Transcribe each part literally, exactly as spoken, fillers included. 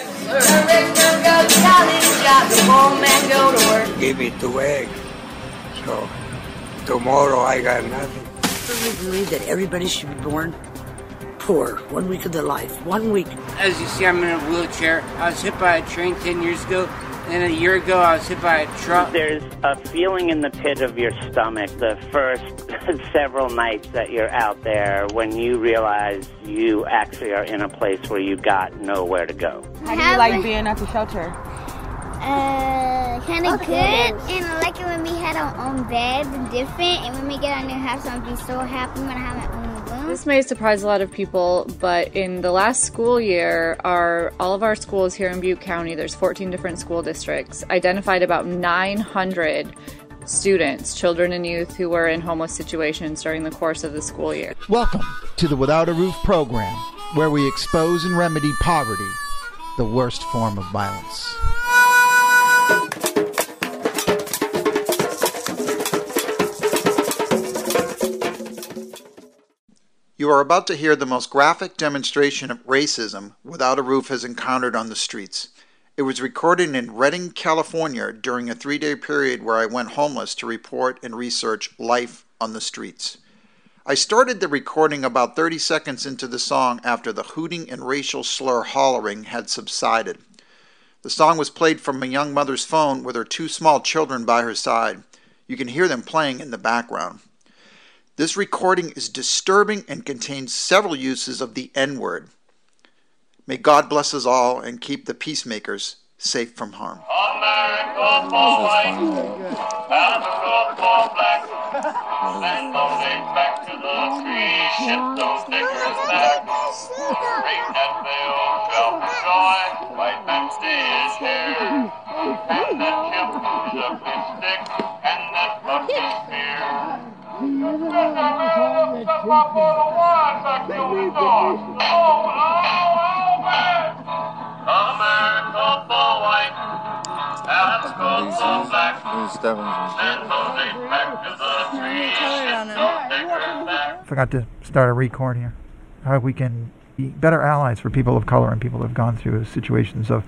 Give me two eggs. So tomorrow I got nothing. Do you believe that everybody should be born poor? One week of their life. One week. As you see, I'm in a wheelchair. I was hit by a train ten years ago. And a year ago, I was hit by a truck. There's a feeling in the pit of your stomach the first several nights that you're out there when you realize you actually are in a place where you got nowhere to go. How do you like being at the shelter? Uh, kind of good. And I like it when we had our own beds and different. And when we get our new house, I'll be so happy when I have my own room. This may surprise a lot of people, but in the last school year, our all of our schools here in Butte County, there's fourteen different school districts, identified about nine hundred students, children and youth who were in homeless situations during the course of the school year. Welcome to the Without a Roof program, where we expose and remedy poverty, the worst form of violence. You are about to hear the most graphic demonstration of racism Without a Roof has encountered on the streets. It was recorded in Redding, California during a three-day period where I went homeless to report and research life on the streets. I started the recording about thirty seconds into the song after the hooting and racial slur hollering had subsided. The song was played from a young mother's phone with her two small children by her side. You can hear them playing in the background. This recording is disturbing and contains several uses of the N-word. May God bless us all and keep the peacemakers safe from harm. America for white, America for black, send those eggs back to the tree, ship those niggers back. Ring that bell, shout for joy, white man stays here. And that chip to the fish stick, and that bucket beer. America for white, Africa for black, send those eggs back to the tree, ship those niggers back. Forgot to start a record here. How we can be better allies for people of color and people who have gone through situations of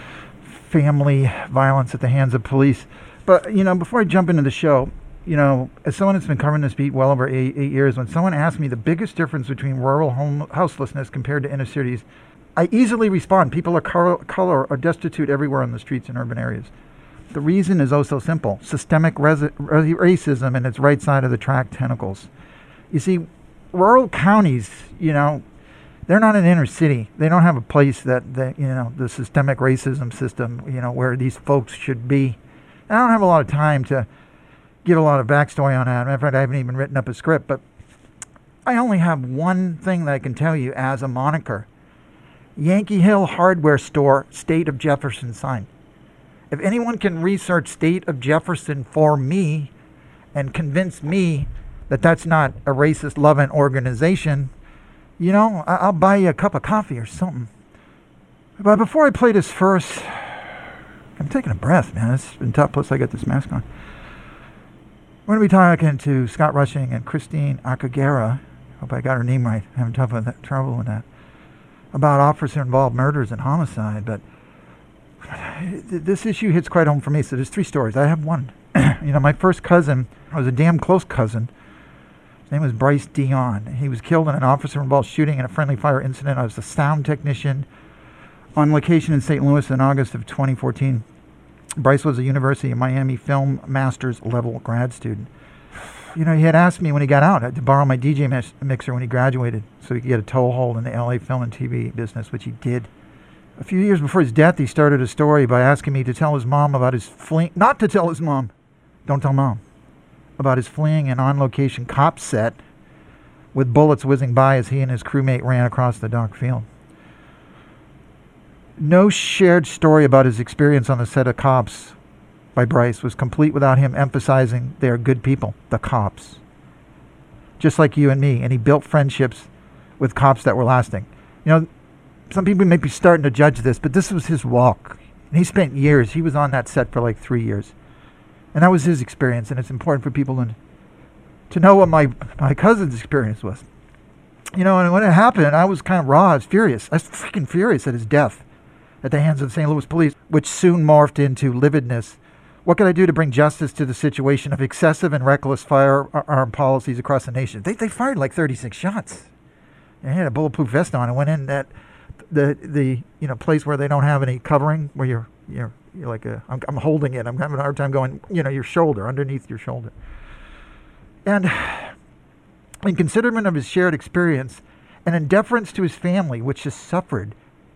family violence at the hands of police. But, you know, before I jump into the show, you know, as someone that's been covering this beat well over eight, eight years, when someone asks me the biggest difference between rural home houselessness compared to inner cities, I easily respond. People of color are destitute everywhere on the streets in urban areas. The reason is oh so simple. Systemic res- racism and its right side of the track tentacles. You see, rural counties, you know, they're not an inner city. They don't have a place that, that, you know, the systemic racism system, you know, where these folks should be. And I don't have a lot of time to give a lot of backstory on that. Matter of fact, I haven't even written up a script, but I only have one thing that I can tell you as a moniker. Yankee Hill Hardware Store, State of Jefferson sign. If anyone can research State of Jefferson for me and convince me that that's not a racist loving organization, you know, I- I'll buy you a cup of coffee or something. But before I play this first, I'm taking a breath, man. It's been tough, plus I got this mask on. We're going to be talking to Scott Rushing and Christine Akagera. Hope I got her name right. I'm having tough with that, trouble with that. About officer-involved murders and homicide. But this issue hits quite home for me. So there's three stories. I have one. You know, my first cousin was a damn close cousin. His name was Bryce Dion. He was killed in an officer-involved shooting in a friendly fire incident. I was a sound technician on location in Saint Louis in August of twenty fourteen. Bryce was a University of Miami Film Master's level grad student. You know, he had asked me when he got out to borrow my D J mix- mixer when he graduated so he could get a toehold in the L A film and T V business, which he did. A few years before his death, he started a story by asking me to tell his mom about his fleeing, not to tell his mom, don't tell mom, about his fleeing an on-location cop set with bullets whizzing by as he and his crewmate ran across the dark field. No shared story about his experience on the set of Cops by Bryce was complete without him emphasizing they are good people, the cops. Just like you and me, and he built friendships with cops that were lasting. You know, some people may be starting to judge this, but this was his walk. And he spent years, he was on that set for like three years. And that was his experience, and it's important for people to, to know what my, my cousin's experience was. You know, and when it happened, I was kind of raw, I was furious. I was freaking furious at his death. at the hands of the Saint Louis police, which soon morphed into lividness. What can I do to bring justice to the situation of excessive and reckless firearm policies across the nation? They they fired like thirty-six shots. And had a bulletproof vest on and went in that the the you know place where they don't have any covering, where you're you're you're like a I'm, I'm holding it. I'm having a hard time going, you know, your shoulder, underneath your shoulder. And in consideration of his shared experience and in deference to his family, which has suffered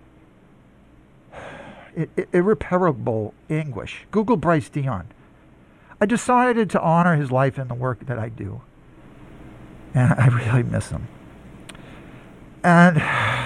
irreparable anguish. Google Bryce Dion. I decided to honor his life and the work that I do. And I really miss him. And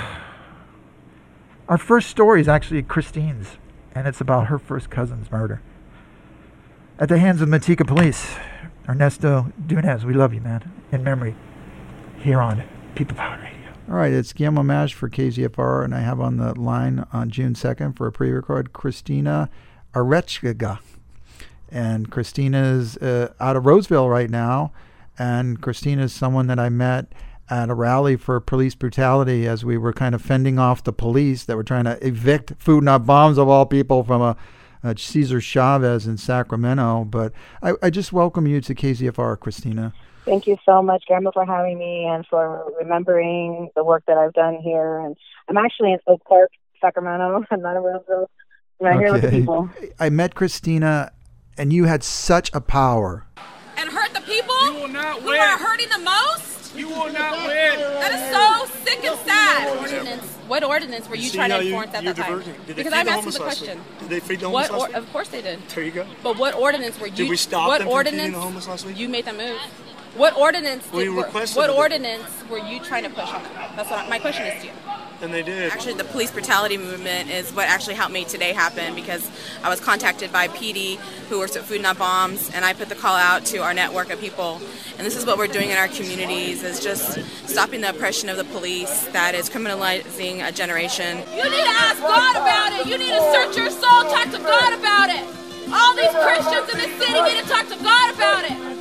our first story is actually Christine's, and it's about her first cousin's murder. At the hands of Manteca Police, Ernesto Dunez, we love you, man. In memory, here on People Power Radio. All right, it's Guillermo Mash for K Z F R, and I have on the line on June second for a pre-record Christina Arechega. And Christina's uh, out of Roseville right now, and Christina's someone that I met at a rally for police brutality as we were kind of fending off the police that were trying to evict Food Not Bombs, of all people, from a, a Cesar Chavez in Sacramento. But I, I just welcome you to K Z F R, Christina. Thank you so much, Guillermo, for having me and for remembering the work that I've done here. And I'm actually in Oak Park, Sacramento. I'm not in Roseville. I'm right okay. here with the people. I met Christina, and you had such a power. And hurt the people you will not who win. are hurting the most? You will not win. That is so sick and sad. Ordinance. What ordinance were you See trying to you, enforce at that time? Did Because I'm asking the question. Did they feed the what homeless or, last week? Of course they did. There you go. But what ordinance were you? Did we stop what them ordinance, from feeding the homeless last week? You made them move. What ordinance? We did, requested What it. ordinance were you trying to push on them? That's what my question is to you. And they did. Actually, the police brutality movement is what actually helped me today happen, because I was contacted by P D, who works at Food Not Bombs, and I put the call out to our network of people. And this is what we're doing in our communities, is just stopping the oppression of the police that is criminalizing a generation. You need to ask God about it. You need to search your soul, talk to God about it. All these Christians in this city need to talk to God about it.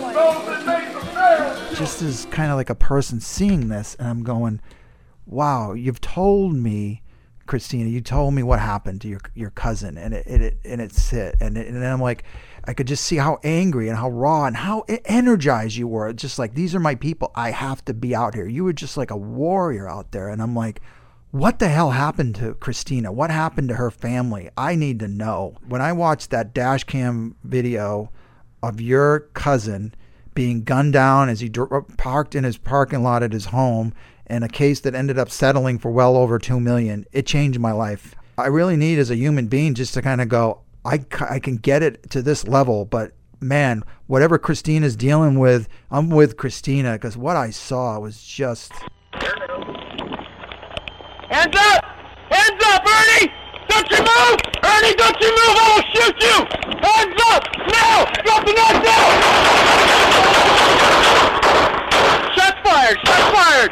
Just as kind of like a person seeing this, and I'm going, wow, you've told me, Christina, you told me what happened to your your cousin, and it, it and it's it, and it, and then I'm like, I could just see how angry and how raw and how energized you were. Just like, these are my people. I have to be out here. You were just like a warrior out there, and I'm like, what the hell happened to Christina? What happened to her family? I need to know. When I watched that dash cam video of your cousin being gunned down as he dr- parked in his parking lot at his home, in a case that ended up settling for well over two million dollars, it changed my life. I really need, as a human being, just to kind of go, I, I can get it to this level, but man, whatever Christina's dealing with, I'm with Christina, because what I saw was just... Hands up! Hands up, Ernie! Don't you move! Ernie, don't you move! I will shoot you! Hands up! Now! Drop the knife down! Shots fired! Shots fired!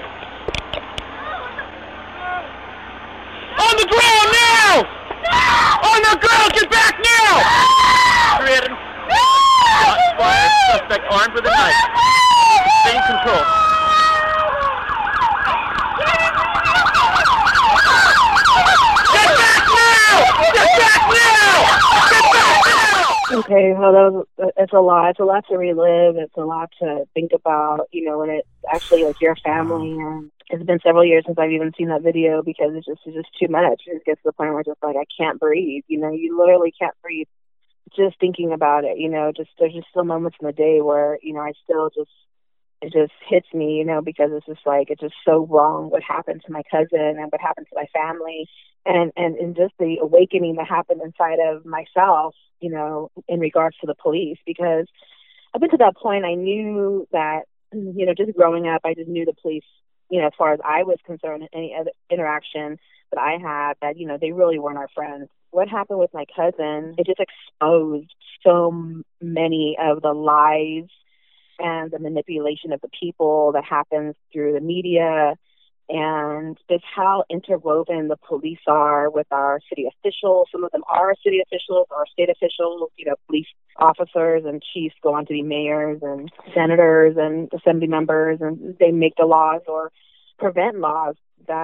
On the ground now! On the ground! Get back now! Three at him. Shots fired. Suspect armed with a knife. Stay in control. Get back now! Get back now! Get back now! Okay, well, that was, it's a lot. It's a lot to relive. It's a lot to think about, you know, when it's actually like your family. And it's been several years since I've even seen that video, because it's just it's just too much. It gets to the point where it's just like, I can't breathe. You know, you literally can't breathe just thinking about it. You know, just there's just still moments in the day where, you know, I still just, it just hits me, you know, because it's just like, it's just so wrong what happened to my cousin and what happened to my family, and, and, and just the awakening that happened inside of myself, you know, in regards to the police. Because up until that point, I knew that, you know, just growing up, I just knew the police, you know, as far as I was concerned, any other interaction that I had, that, you know, they really weren't our friends. What happened with my cousin, it just exposed so many of the lies and the manipulation of the people that happens through the media, and just how interwoven the police are with our city officials. Some of them are city officials or state officials. You know, police officers and chiefs go on to be mayors and senators and assembly members, and they make the laws or prevent laws that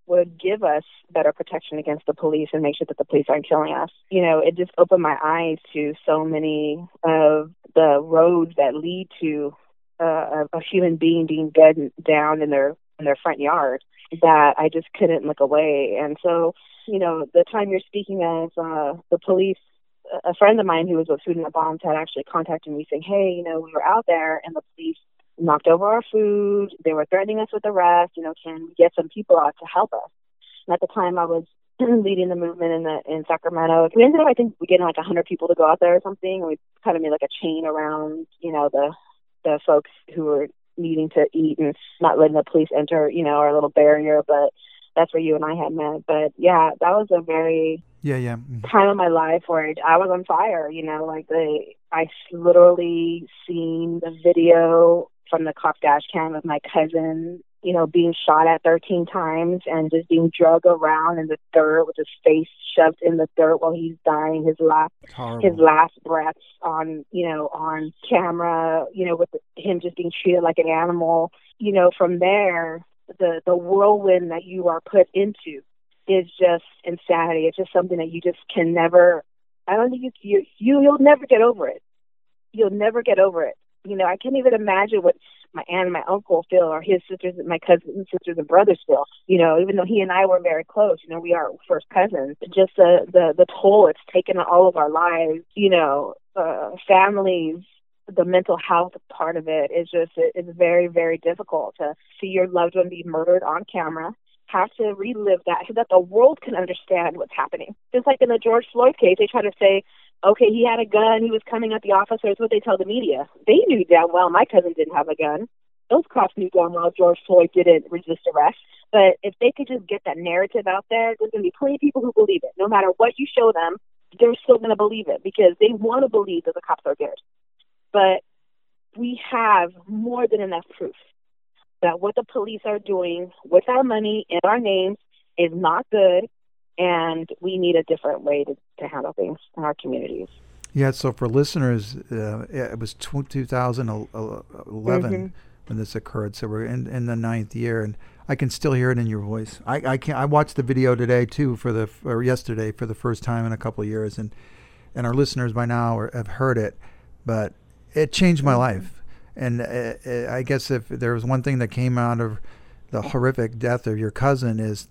would give us better protection against the police and make sure that the police aren't killing us. You know, it just opened my eyes to so many of the roads that lead to uh, a human being being gunned down in their in their front yard that I just couldn't look away. And so, you know, the time you're speaking of, uh, the police, a friend of mine who was with Food Not Bombs had actually contacted me saying, hey, you know, we were out there and the police knocked over our food. They were threatening us with arrest. You know, can we get some people out to help us? And at the time I was leading the movement in the in Sacramento. We ended up, I think, we getting like one hundred people to go out there or something. And we kind of made like a chain around, you know, the the folks who were needing to eat and not letting the police enter, you know, our little barrier. But that's where you and I had met. But yeah, that was a very yeah, yeah. Mm-hmm. time of my life where I was on fire, you know, like the I literally seen the video from the cop dash cam of my cousin, you know, being shot at thirteen times and just being dragged around in the dirt with his face shoved in the dirt while he's dying, his last his last breaths on, you know, on camera, you know, with the, him just being treated like an animal. You know, from there, the the whirlwind that you are put into is just insanity. It's just something that you just can never, I don't think you, you, you you'll never get over it. You'll never get over it. You know, I can't even imagine what my aunt and my uncle feel, or his sisters and my cousins, sisters and brothers feel. You know, even though he and I were very close, you know, we are first cousins. Just the the, the toll it's taken on all of our lives. You know, uh, families, the mental health part of it is just it, it's very very difficult to see your loved one be murdered on camera. Have to relive that so that the world can understand what's happening. Just like in the George Floyd case, they try to say, okay, he had a gun, he was coming at the officers, what they tell the media. They knew damn well my cousin didn't have a gun. Those cops knew damn well George Floyd didn't resist arrest. But if they could just get that narrative out there, there's going to be plenty of people who believe it. No matter what you show them, they're still going to believe it because they want to believe that the cops are good. But we have more than enough proof that what the police are doing with our money in our names is not good, and we need a different way to, to handle things in our communities. Yeah, so for listeners, uh, it was two thousand eleven mm-hmm. when this occurred, so we're in, in the ninth year, and I can still hear it in your voice. I I can I watched the video today too for the or yesterday for the first time in a couple of years, and and our listeners by now are, have heard it, but it changed my life. And uh, I guess if there was one thing that came out of the horrific death of your cousin is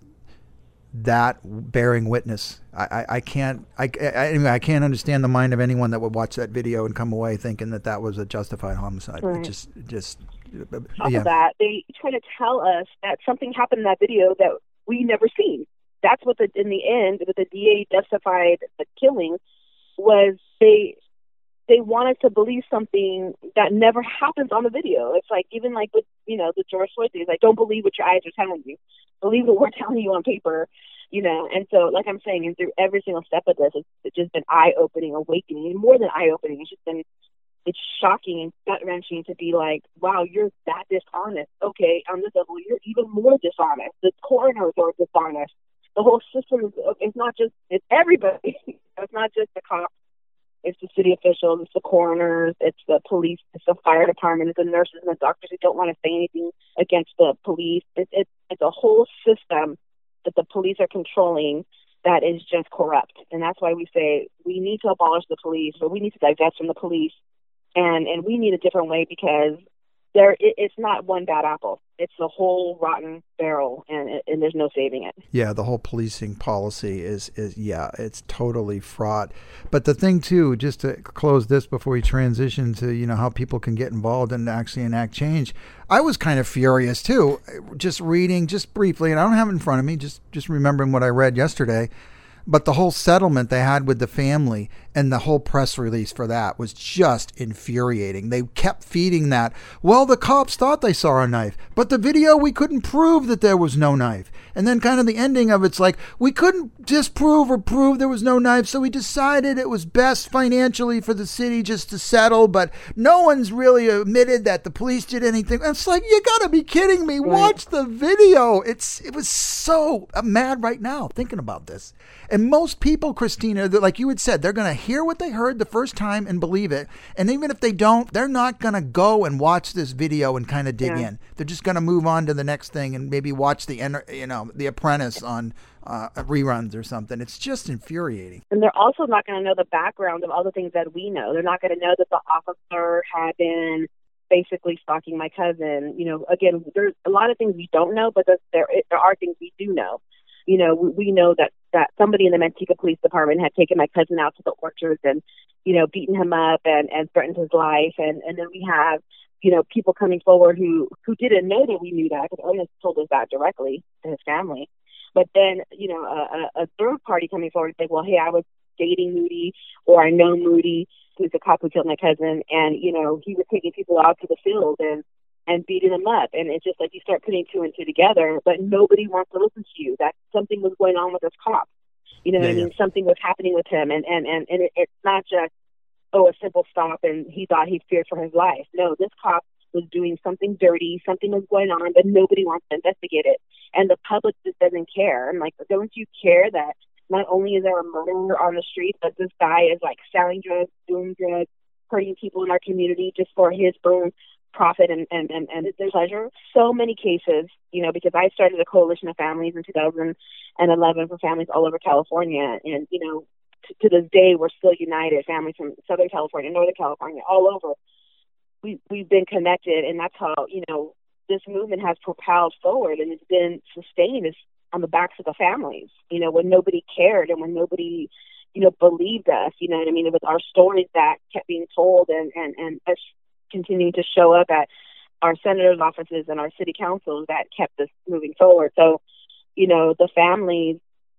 that bearing witness. I, I, I can't I, I, anyway, I can't understand the mind of anyone that would watch that video and come away thinking that that was a justified homicide. Right. It just just Off yeah. of that, they try to tell us that something happened in that video that we never seen. That's what the in the end, what the D A justified the killing was they. They wanted to believe something that never happens on the video. It's like, even like with, you know, the George Floyd thing, like, don't believe what your eyes are telling you. Believe what we're telling you on paper, you know. And so, like I'm saying, and through every single step of this, it's, it's just been eye-opening, awakening, and more than eye-opening. It's just been, it's shocking and gut-wrenching to be like, wow, you're that dishonest. Okay, on this level, you're even more dishonest. The coroners are dishonest. The whole system is, it's not just, it's everybody. It's not just the cops. It's the city officials, it's the coroners, it's the police, it's the fire department, it's the nurses and the doctors who don't want to say anything against the police. It's, it's, it's a whole system that the police are controlling that is just corrupt. And that's why we say we need to abolish the police, or we need to divest from the police, and, and we need a different way because there it, it's not one bad apple. It's the whole rotten barrel, and and there's no saving it. Yeah, the whole policing policy is, is yeah, it's totally fraught. But the thing, too, just to close this before we transition to, you know, how people can get involved and actually enact change, I was kind of furious, too, just reading, just briefly, and I don't have it in front of me, just, just remembering what I read yesterday. But the whole settlement they had with the family and the whole press release for that was just infuriating. They kept feeding that, well, the cops thought they saw a knife, but the video, we couldn't prove that there was no knife. And then kind of the ending of it's like, we couldn't disprove or prove there was no knife, so we decided it was best financially for the city just to settle, but no one's really admitted that the police did anything. And it's like, you gotta be kidding me. Right. Watch the video. It's It was so, I'm mad right now thinking about this. And most people, Christina, like you had said, they're going to hear what they heard the first time and believe it. And even if they don't, they're not going to go and watch this video and kind of dig Yeah. in. They're just going to move on to the next thing and maybe watch the, enter- you know, The Apprentice on uh, reruns or something. It's just infuriating. And they're also not going to know the background of all the things that we know. They're not going to know that the officer had been basically stalking my cousin. You know, again, there's a lot of things we don't know, but there there are things we do know. You know, we, we know that, that somebody in the Manteca Police Department had taken my cousin out to the orchards and, you know, beaten him up and, and threatened his life. And, and then we have, you know, people coming forward who, who didn't know that we knew that, because Otis told us that directly to his family. But then, you know, a, a third party coming forward and saying, well, hey, I was dating Moody, or I know Moody, who's the cop who killed my cousin, and, you know, he was taking people out to the field and, and beating them up. And it's just like you start putting two and two together, but nobody wants to listen to you. That something was going on with this cop. You know what Yeah, I mean? yeah. Something was happening with him. And, and, and, and it, it's not just, oh, a simple stop and he thought he feared for his life. No, this cop was doing something dirty. Something was going on, but nobody wants to investigate it. And the public just doesn't care. I'm like, don't you care that not only is there a murderer on the street, but this guy is like selling drugs, doing drugs, hurting people in our community just for his own profit and, and, and, and their pleasure. So many cases, you know, because I started a coalition of families in two thousand eleven for families all over California. And, you know, to, to this day, we're still united, families from Southern California, Northern California, all over. We, we've been connected, and that's how, you know, this movement has propelled forward, and it's been sustained is on the backs of the families, you know, when nobody cared and when nobody, you know, believed us, you know what I mean? It was our stories that kept being told and, and, and us continuing to show up at our senators' offices and our city councils that kept us moving forward. So, you know, the families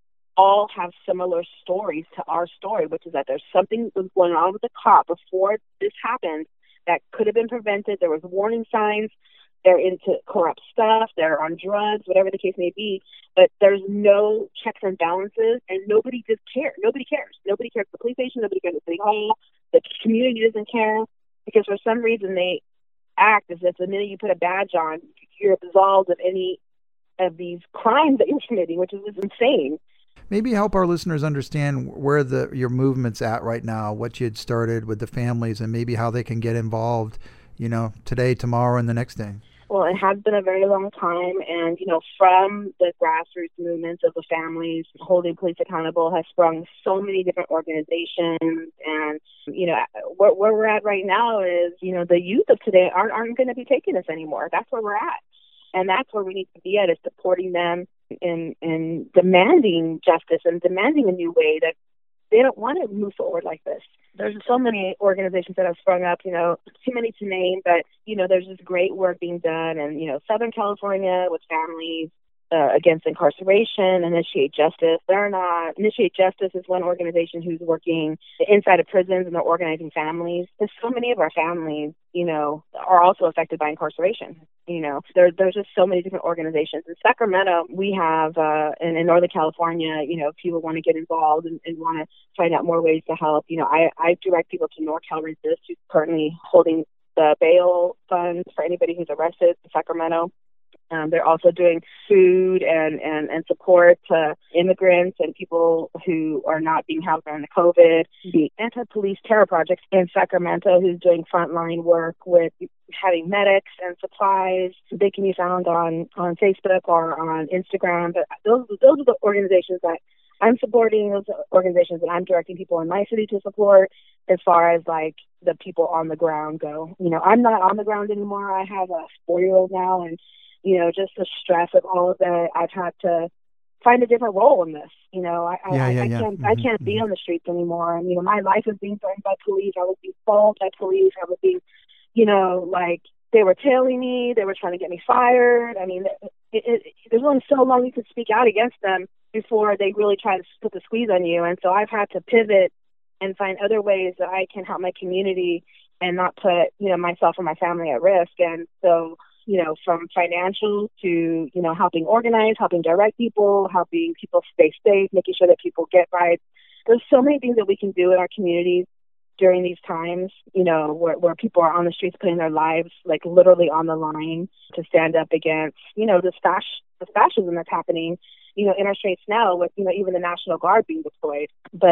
all have similar stories to our story, which is that there's something that was going on with the cop before this happened that could have been prevented. There was warning signs. They're into corrupt stuff. They're on drugs, whatever the case may be. But there's no checks and balances, and nobody just cares. Nobody cares. Nobody cares at the police station. Nobody cares at the city hall. The community doesn't care because for some reason they act as if the minute you put a badge on, you're absolved of any of these crimes that you're committing, which is just insane. Maybe help our listeners understand where the your movement's at right now, what you had started with the families, and maybe how they can get involved, you know, today, tomorrow, and the next day. Well, it has been a very long time, and, you know, from the grassroots movements of the families, holding police accountable has sprung so many different organizations, and, you know, where, where we're at right now is, you know, the youth of today aren't, aren't going to be taking this anymore. That's where we're at, and that's where we need to be at, is supporting them in, in demanding justice and demanding a new way that they don't want to move forward like this. There's so many organizations that have sprung up, you know, too many to name, but, you know, there's this great work being done. And, you know, Southern California with families uh, against incarceration, Initiate Justice. They're not, Initiate Justice is one organization who's working inside of prisons and they're organizing families. There's so many of our families, you know, are also affected by incarceration. You know, there, there's just so many different organizations. In Sacramento, we have, uh, in, in Northern California, you know, if people want to get involved and, and want to find out more ways to help, you know, I, I direct people to NorCal Resist, who's currently holding the bail funds for anybody who's arrested in Sacramento. Um, they're also doing food and, and, and support to immigrants and people who are not being housed during the COVID. The Anti-Police Terror Project in Sacramento, who's doing frontline work with having medics and supplies. They can be found on, on Facebook or on Instagram. But those, those are the organizations that I'm supporting, those are organizations that I'm directing people in my city to support as far as like the people on the ground go. You know, I'm not on the ground anymore. I have a four-year-old now, and you know, just the stress of all of that, I've had to find a different role in this. You know, I, Yeah, I, yeah, I yeah. can't, Mhm, I can't be on the streets anymore. And, you know, my life was being threatened by police. I was being followed by police. I was being, you know, like they were tailing me. They were trying to get me fired. I mean, it, it, it, there's only so long you can speak out against them before they really try to put the squeeze on you. And so I've had to pivot and find other ways that I can help my community and not put, you know, myself and my family at risk. And so, you know, from financial to, you know, helping organize, helping direct people, helping people stay safe, making sure that people get rights. There's so many things that we can do in our communities during these times, you know, where, where people are on the streets putting their lives, like, literally on the line to stand up against, you know, the stash, the fascism that's happening, you know, in our streets now with, you know, even the National Guard being deployed. But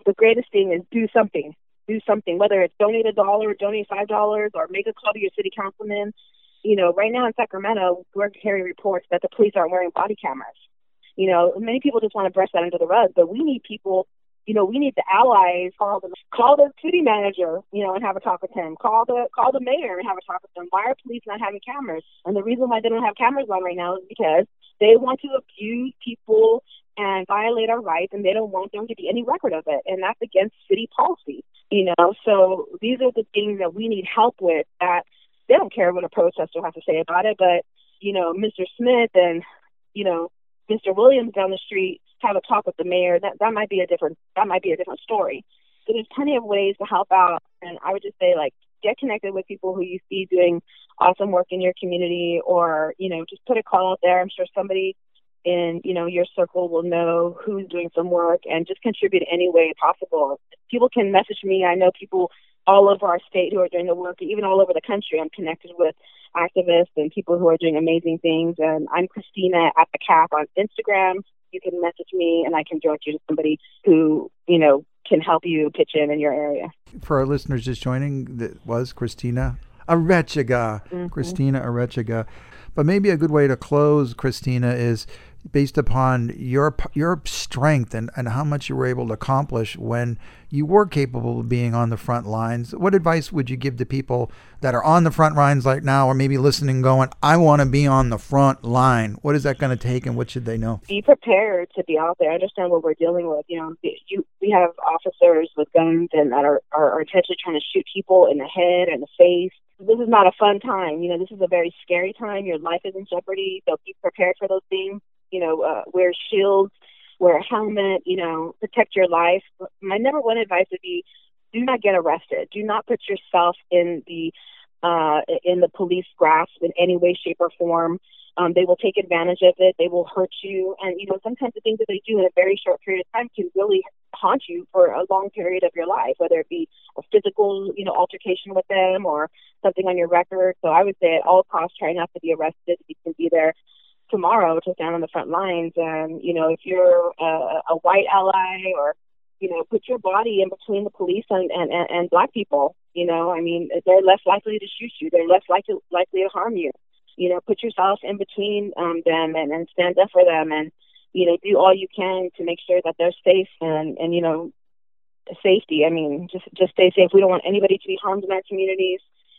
the greatest thing is do something. Do something, whether it's donate a dollar, donate five dollars, or make a call to your city councilman. You know, right now in Sacramento, we're hearing reports that the police aren't wearing body cameras. You know, many people just want to brush that under the rug, but we need people, you know, we need the allies, call the, call the city manager, you know, and have a talk with him. Call the call the mayor and have a talk with them. Why are police not having cameras? And the reason why they don't have cameras on right now is because they want to abuse people and violate our rights, and they don't want there to be any record of it. And that's against city policy, you know. So these are the things that we need help with, that they don't care what a protester has to say about it. But, you know, Mister Smith and, you know, Mister Williams down the street have a talk with the mayor. That that might be a different that might be a different story. So there's plenty of ways to help out, and I would just say, like, get connected with people who you see doing awesome work in your community, or, you know, just put a call out there. I'm sure somebody in, you know, your circle will know who's doing some work, and just contribute any way possible. People can message me. I know people all over our state who are doing the work, even all over the country. I'm connected with activists and people who are doing amazing things. And I'm Christina at the Cap on Instagram. You can message me, and I can direct you to somebody who, you know, can help you pitch in in your area. For our listeners just joining, that was Christina Arechiga. Mm-hmm. Christina Arechiga. But maybe a good way to close, Christina, is based upon your your strength and, and how much you were able to accomplish when you were capable of being on the front lines. What advice would you give to people that are on the front lines right now, or maybe listening going, I want to be on the front line? What is that going to take, and what should they know? Be prepared to be out there. Understand what we're dealing with. You know, you, we have officers with guns and that are, are, are intentionally trying to shoot people in the head and the face. This is not a fun time. You know, this is a very scary time. Your life is in jeopardy, so be prepared for those things. You know, uh, wear shields, wear a helmet, you know, protect your life. My number one advice would be, do not get arrested. Do not put yourself in the uh, in the police grasp in any way, shape, or form. Um, they will take advantage of it. They will hurt you. And, you know, sometimes the things that they do in a very short period of time can really haunt you for a long period of your life, whether it be a physical, you know, altercation with them or something on your record. So I would say at all costs, try not to be arrested. You can be there tomorrow to stand on the front lines. And, you know, if you're a, a white ally, or, you know, put your body in between the police and, and, and, and black people. You know, I mean, they're less likely to shoot you. They're less likely, likely to harm you. You know, put yourself in between um, them and, and stand up for them, and, you know, do all you can to make sure that they're safe and, and, you know, safety. I mean, just, just stay safe. We don't want anybody to be harmed in our communities.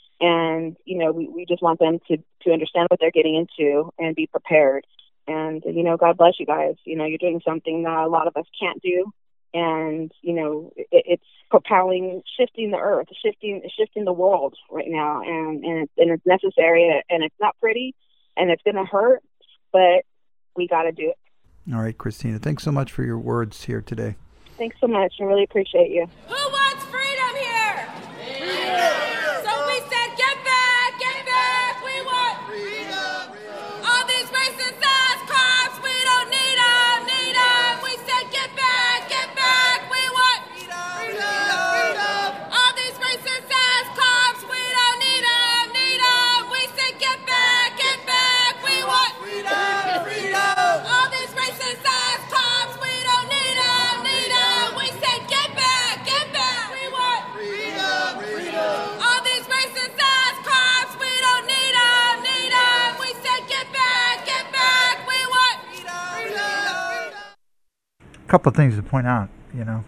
And, you know, we, we just want them to, to understand what they're getting into and be prepared. And, you know, God bless you guys. You know, you're doing something that a lot of us can't do. And, you know, it, it's propelling, shifting the earth, shifting shifting the world right now. And, and, it's, and it's necessary, and it's not pretty, and it's going to hurt, but we got to do it. All right, Christina, thanks so much for your words here today. Thanks so much. I really appreciate you. Who wants freedom here? Freedom. So we said, get back, get back. We want freedom. All these racist ass cops, we don't need them, need them. We said, get back, get back. We want freedom. Freedom. All these racist ass cops, we don't need them, need them. We said, get back, get back. We want freedom. Freedom. All these racist ass cops, we don't need them, need them. We said, get back, get back. We want freedom. Freedom. All these racist ass cops, we don't need them, need them. We said, get back, get back. We want freedom. Freedom. A couple of things to point out, you know.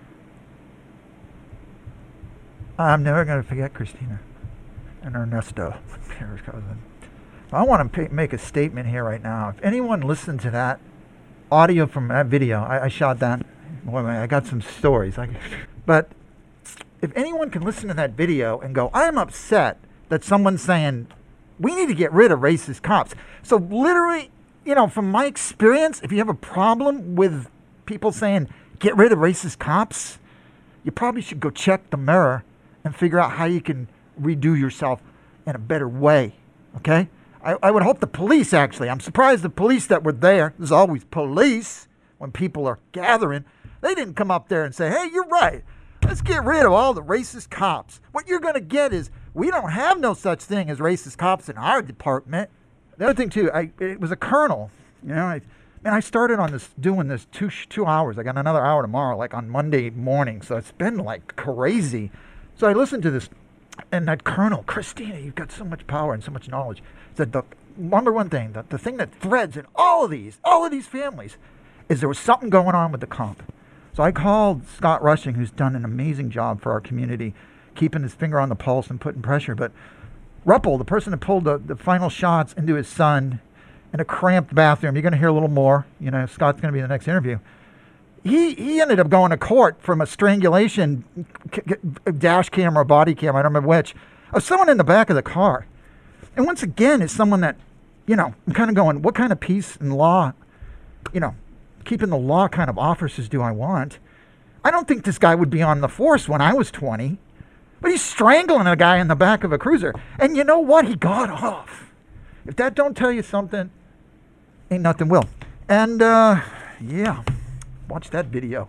I'm never going to forget Christina and Ernesto, Pierre's cousin. I want to pay, make a statement here right now. If anyone listened to that audio from that video, I, I shot that. Boy, I got some stories. I, but if anyone can listen to that video and go, I'm upset that someone's saying, we need to get rid of racist cops. So literally, you know, from my experience, if you have a problem with people saying, get rid of racist cops, you probably should go check the mirror and figure out how you can redo yourself in a better way, okay? I, I would hope the police, actually. I'm surprised the police that were there, there's always police when people are gathering, they didn't come up there and say, hey, you're right, let's get rid of all the racist cops. What you're going to get is, we don't have no such thing as racist cops in our department. The other thing, too, I, it was a colonel. You know, I, And I started on this, doing this two two hours. I got another hour tomorrow, like on Monday morning. So it's been like crazy. So I listened to this, and that Colonel, Christina, you've got so much power and so much knowledge, said the number one thing, the, the thing that threads in all of these, all of these families, is there was something going on with the comp. So I called Scott Rushing, who's done an amazing job for our community, keeping his finger on the pulse and putting pressure. But Ruppel, the person that pulled the, the final shots into his son in a cramped bathroom, you're going to hear a little more. You know, Scott's going to be in the next interview. He he ended up going to court from a strangulation c- c- dash camera, body camera, I don't remember which, of someone in the back of the car. And once again, it's someone that, you know, I'm kind of going, what kind of peace and law, you know, keeping the law kind of officers do I want? I don't think this guy would be on the force when I was twenty, but he's strangling a guy in the back of a cruiser. And you know what? He got off. If that don't tell you something, ain't nothing will. And, uh, yeah, watch that video.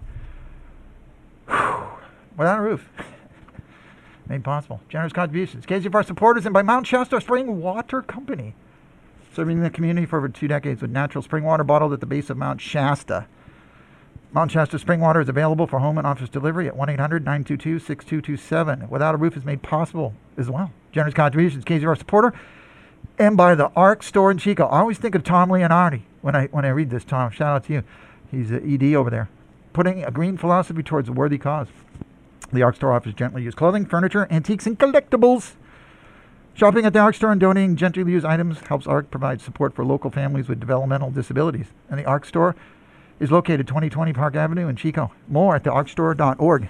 Whew. Without a roof. Made possible. Generous contributions. K Z F R supporters and by Mount Shasta Spring Water Company. Serving the community for over two decades with natural spring water bottled at the base of Mount Shasta. Mount Shasta Spring Water is available for home and office delivery at one eight hundred nine two two six two two seven. Without a Roof is made possible as well. Generous contributions. K Z F R supporter. And by the Arc Store in Chico. I always think of Tom Leonardi when I when I read this, Tom. Shout out to you. He's the E D over there. Putting a green philosophy towards a worthy cause. The Arc Store offers gently used clothing, furniture, antiques, and collectibles. Shopping at the Arc Store and donating gently used items helps Arc provide support for local families with developmental disabilities. And the Arc Store is located twenty twenty Park Avenue in Chico. More at the arc store dot org.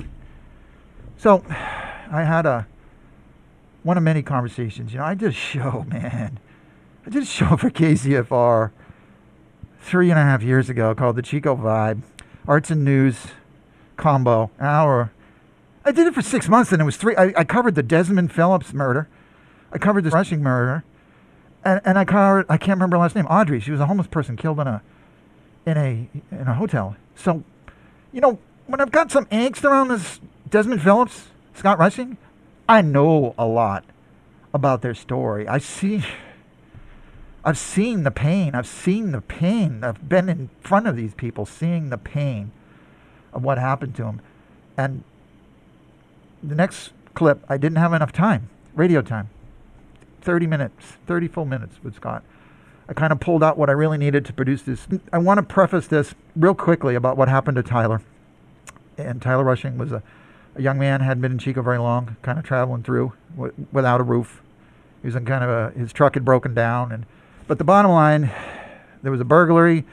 So, I had a one of many conversations. You know, I did a show, man. I did a show for K Z F R three and a half years ago called The Chico Vibe, Arts and News combo, an hour. I did it for six months, and it was three. I, I covered the Desmond Phillips murder. I covered the Rushing murder, and and I covered. I can't remember her last name. Audrey. She was a homeless person killed in a in a in a hotel. So, you know, when I've got some angst around this Desmond Phillips, Scott Rushing, I know a lot about their story. I see. I've seen the pain. I've seen the pain. I've been in front of these people, seeing the pain of what happened to them. And the next clip, I didn't have enough time, radio time. thirty minutes, thirty full minutes with Scott. I kind of pulled out what I really needed to produce this. I want to preface this real quickly about what happened to Tyler. And Tyler Rushing was a, a young man, hadn't been in Chico very long, kind of traveling through w- without a roof. He was in kind of a, his truck had broken down. And But the bottom line, there was a burglary.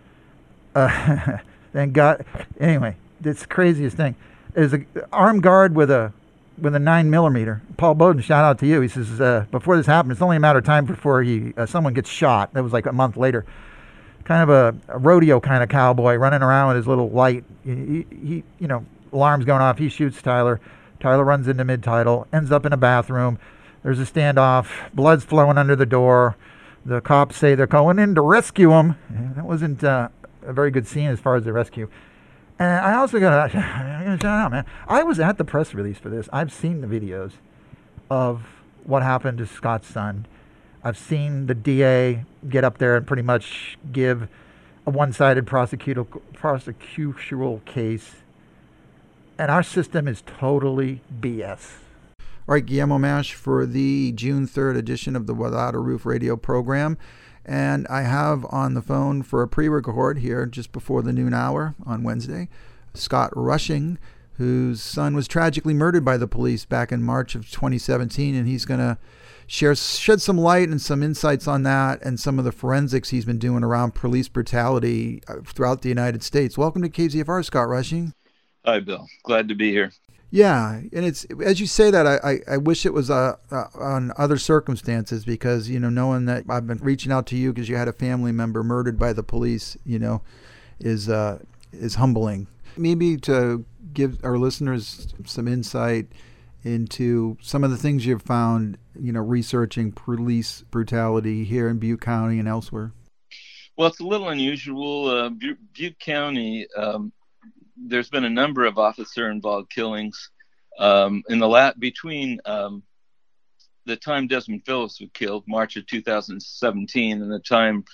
Uh, then got, anyway, this craziest thing. There's an armed guard with a with a nine millimeter. Paul Bowden, shout out to you. He says, uh, before this happened, it's only a matter of time before he uh, someone gets shot. That was like a month later. Kind of a, a rodeo kind of cowboy running around with his little light. He, he, you know, alarms going off. He shoots Tyler. Tyler runs into mid-title, ends up in a bathroom. There's a standoff. Blood's flowing under the door. The cops say they're going in to rescue him. That wasn't uh, a very good scene as far as the rescue. And I also got to shout out, man. I was at the press release for this. I've seen the videos of what happened to Scott's son. I've seen the D A get up there and pretty much give a one-sided prosecutorial, prosecutorial case. And our system is totally B S. All right, Guillermo Mash for the June third edition of the Without a Roof radio program. And I have on the phone for a pre-record here just before the noon hour on Wednesday, Scott Rushing, whose son was tragically murdered by the police back in March of twenty seventeen. And he's going to share shed some light and some insights on that and some of the forensics he's been doing around police brutality throughout the United States. Welcome to K Z F R, Scott Rushing. Hi, Bill. Glad to be here. Yeah, and it's as you say that, I, I, I wish it was uh, uh, on other circumstances because, you know, knowing that I've been reaching out to you because you had a family member murdered by the police, you know, is uh, is humbling. Maybe to give our listeners some insight into some of the things you've found, you know, researching police brutality here in Butte County and elsewhere. Well, it's a little unusual. Uh, Butte, Butte County, um, there's been a number of officer-involved killings um, in the lat between um, the time Desmond Phillips was killed, March of two thousand seventeen, and the time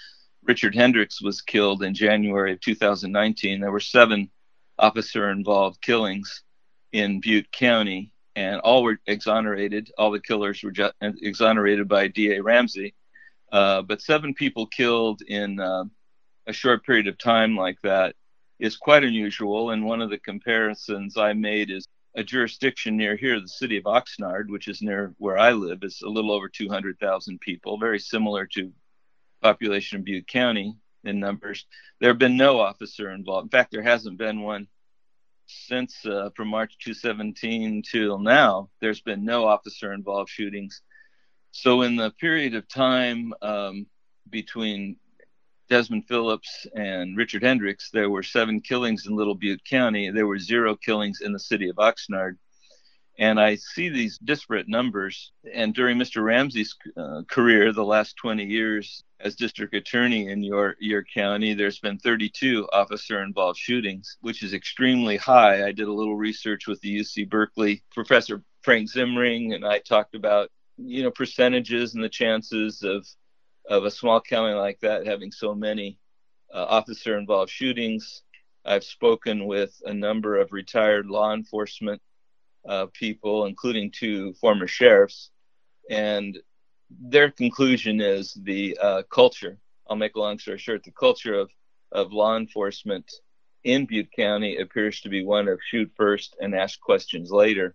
Richard Hendricks was killed in January of two thousand nineteen, there were seven officer-involved killings in Butte County, and all were exonerated. All the killers were ju- exonerated by D A Ramsey. Uh, but seven people killed in uh, a short period of time like that is quite unusual. And one of the comparisons I made is a jurisdiction near here, the city of Oxnard, which is near where I live, is a little over two hundred thousand people, very similar to population of Butte County in numbers. There have been no officer involved. In fact, there hasn't been one since uh, from March two seventeen till now. There's been no officer involved shootings. So in the period of time um, between Desmond Phillips and Richard Hendricks, there were seven killings in Little Butte County. There were zero killings in the city of Oxnard. And I see these disparate numbers. And during Mister Ramsey's uh, career, the last twenty years as district attorney in your, your county, there's been thirty-two officer-involved shootings, which is extremely high. I did a little research with the U C Berkeley Professor Frank Zimring, and I talked about, you know, percentages and the chances of of a small county like that having so many uh, officer-involved shootings. I've spoken with a number of retired law enforcement Uh, people, including two former sheriffs, and their conclusion is the uh, culture. I'll make a long story short. The culture of, of law enforcement in Butte County appears to be one of shoot first and ask questions later,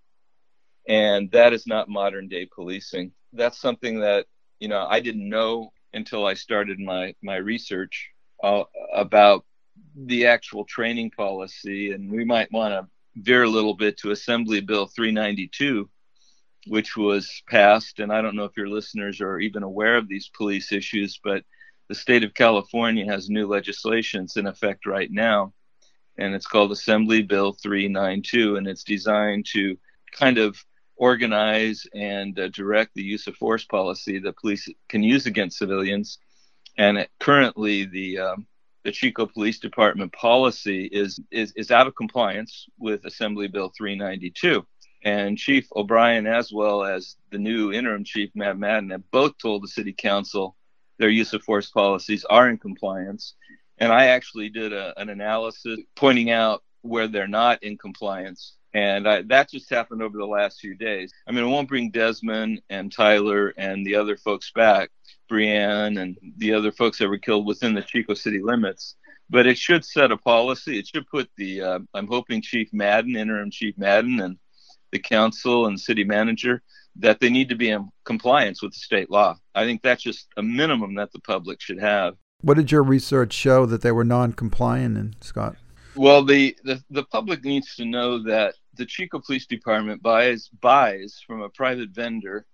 and that is not modern day policing. That's something that, you know, I didn't know until I started my my research uh, about the actual training policy, and we might want to veer a little bit to Assembly Bill three ninety-two, which was passed. And I don't know if your listeners are even aware of these police issues, but the state of California has new legislation in effect right now, and it's called Assembly Bill three ninety-two, and it's designed to kind of organize and uh, direct the use of force policy that police can use against civilians. And it, currently the um, the Chico Police Department policy is, is, is out of compliance with Assembly Bill three ninety-two. And Chief O'Brien, as well as the new interim chief, Matt Madden, have both told the city council their use of force policies are in compliance. And I actually did a, an analysis pointing out where they're not in compliance. And I, that just happened over the last few days. I mean, it won't bring Desmond and Tyler and the other folks back, Brianne and the other folks that were killed within the Chico city limits, but it should set a policy. It should put the, uh, I'm hoping Chief Madden, interim Chief Madden, and the council and city manager, that they need to be in compliance with the state law. I think that's just a minimum that the public should have. What did your research show that they were non-compliant in, Scott? Well, the, the, the public needs to know that the Chico Police Department buys buys from a private vendor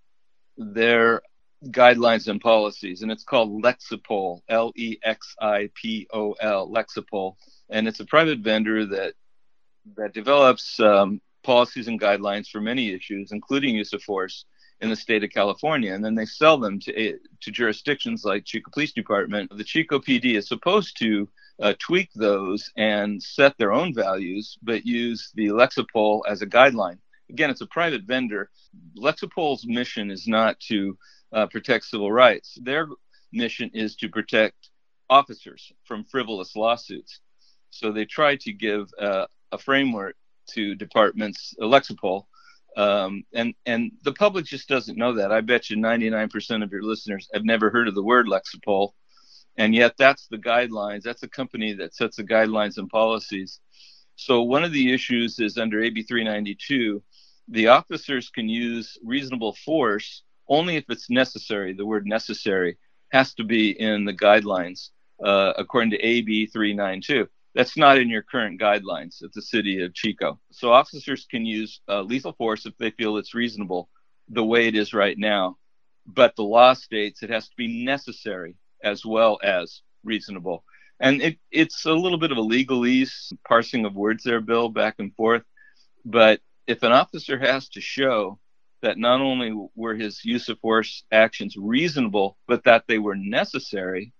their guidelines and policies, and it's called Lexipol, L E X I P O L, Lexipol, and it's a private vendor that that develops um, policies and guidelines for many issues, including use of force in the state of California, and then they sell them to to jurisdictions like Chico Police Department. The Chico P D is supposed to Uh, tweak those and set their own values, but use the Lexipol as a guideline. Again, it's a private vendor. Lexipol's mission is not to uh, protect civil rights. Their mission is to protect officers from frivolous lawsuits. So they try to give uh, a framework to departments, uh, Lexipol, um, and, and the public just doesn't know that. I bet you ninety-nine percent of your listeners have never heard of the word Lexipol. And yet that's the guidelines. That's a company that sets the guidelines and policies. So one of the issues is under A B three ninety-two, the officers can use reasonable force only if it's necessary. The word necessary has to be in the guidelines, uh, according to A B three ninety-two. That's not in your current guidelines at the city of Chico. So officers can use uh, lethal force if they feel it's reasonable, the way it is right now. But the law states it has to be necessary as well as reasonable. And it, it's a little bit of a legalese, parsing of words there, Bill, back and forth. But if an officer has to show that not only were his use of force actions reasonable, but that they were necessary,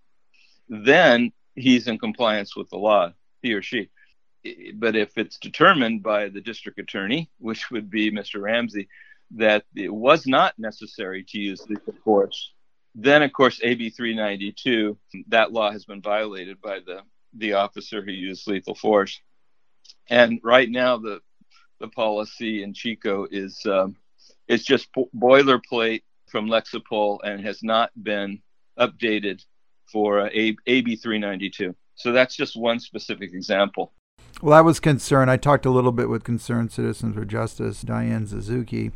then he's in compliance with the law, he or she. But if it's determined by the district attorney, which would be Mister Ramsey, that it was not necessary to use lethal force, Then, of course, A B three ninety-two, that law has been violated by the, the officer who used lethal force. And right now, the the policy in Chico is um, it's just bo- boilerplate from Lexipol and has not been updated for uh, A B three ninety-two. So that's just one specific example. Well, I was concerned. I talked a little bit with Concerned Citizens for Justice, Diane Suzuki.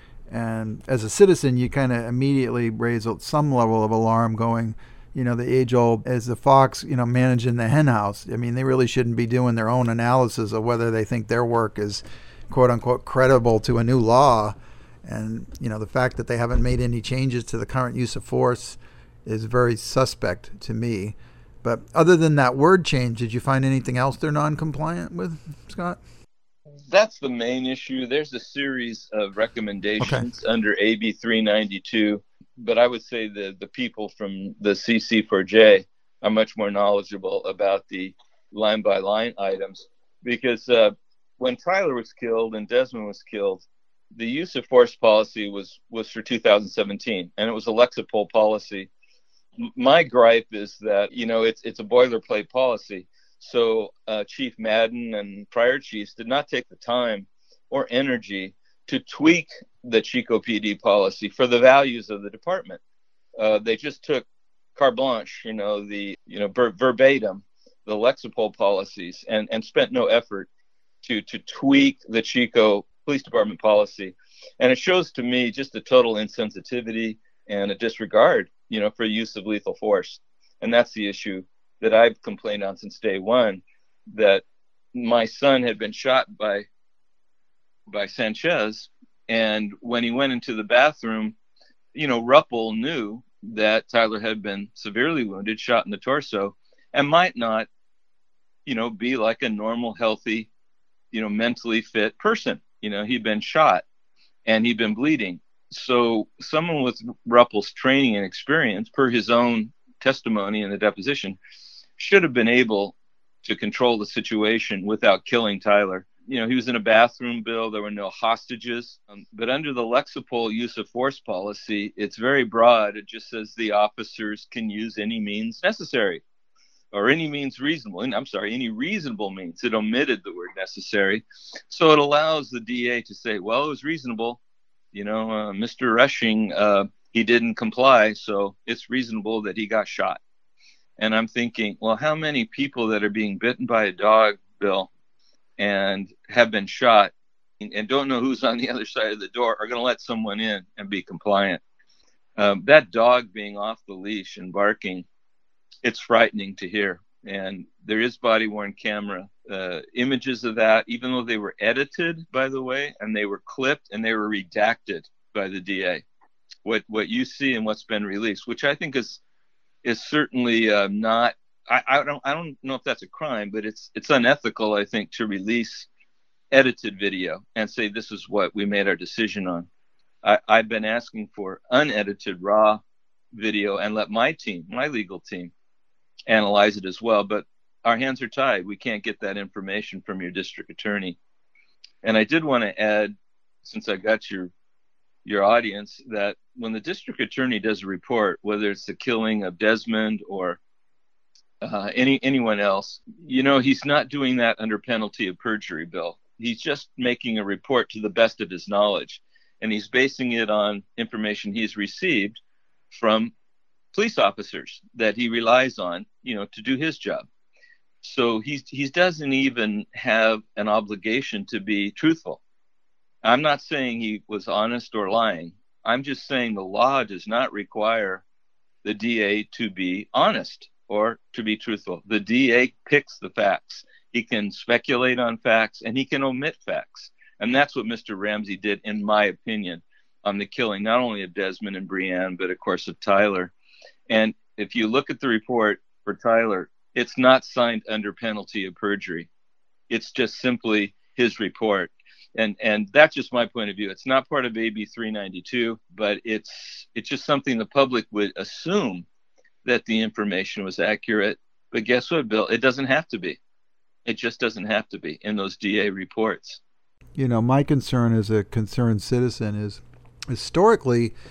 And as a citizen, you kind of immediately raise some level of alarm going, you know, the age-old, as the fox, you know, managing the hen house. I mean, they really shouldn't be doing their own analysis of whether they think their work is, quote-unquote, credible to a new law. And, you know, the fact that they haven't made any changes to the current use of force is very suspect to me. But other than that word change, did you find anything else they're non-compliant with, Scott? That's the main issue. There's a series of recommendations okay. under A B three ninety-two, but I would say the, the people from the C C four J are much more knowledgeable about the line-by-line items, because uh, when Tyler was killed and Desmond was killed, the use of force policy was, was for two thousand seventeen, and it was a Lexipol policy. M- my gripe is that, you know, it's it's a boilerplate policy. So uh, Chief Madden and prior chiefs did not take the time or energy to tweak the Chico P D policy for the values of the department. Uh, they just took carte blanche, you know, the you know ver- verbatim the Lexipol policies, and, and spent no effort to to tweak the Chico Police Department policy. And it shows to me just a total insensitivity and a disregard, you know, for use of lethal force. And that's the issue that I've complained on since day one, that my son had been shot by by Sanchez, and when he went into the bathroom, you know, Ruppel knew that Tyler had been severely wounded, shot in the torso, and might not, you know, be like a normal, healthy, you know, mentally fit person. You know, he'd been shot and he'd been bleeding. So someone with Ruppel's training and experience, per his own testimony in the deposition, should have been able to control the situation without killing Tyler. You know, he was in a bathroom, Bill. There were no hostages. Um, but under the Lexipol use of force policy, it's very broad. It just says the officers can use any means necessary, or any means reasonable. I'm sorry, any reasonable means. It omitted the word necessary. So it allows the D A to say, well, it was reasonable. You know, uh, Mister Rushing, uh, he didn't comply, so it's reasonable that he got shot. And I'm thinking, well, how many people that are being bitten by a dog, Bill, and have been shot and don't know who's on the other side of the door are going to let someone in and be compliant? Um, that dog being off the leash and barking, it's frightening to hear. And there is body-worn camera uh, images of that, even though they were edited, by the way, and they were clipped and they were redacted by the D A. What what you see and what's been released, which I think is is certainly uh, not, I, I don't I don't know if that's a crime, but it's it's unethical, I think, to release edited video and say this is what we made our decision on. I, I've been asking for unedited raw video and let my team, my legal team, analyze it as well. But our hands are tied. We can't get that information from your district attorney. And I did want to add, since I got your your audience, that when the district attorney does a report, whether it's the killing of Desmond or uh, any anyone else, you know, he's not doing that under penalty of perjury, Bill. He's just making a report to the best of his knowledge, and he's basing it on information he's received from police officers that he relies on, you know, to do his job. So he's he doesn't even have an obligation to be truthful. I'm not saying he was honest or lying. I'm just saying the law does not require the D A to be honest or to be truthful. The D A picks the facts. He can speculate on facts and he can omit facts. And that's what Mister Ramsey did, in my opinion, on the killing, not only of Desmond and Breanne, but of course of Tyler. And if you look at the report for Tyler, it's not signed under penalty of perjury. It's just simply his report. And and that's just my point of view. It's not part of A B three ninety-two, but it's it's just something the public would assume that the information was accurate. But guess what, Bill? It doesn't have to be. It just doesn't have to be in those D A reports. You know, my concern as a concerned citizen is historically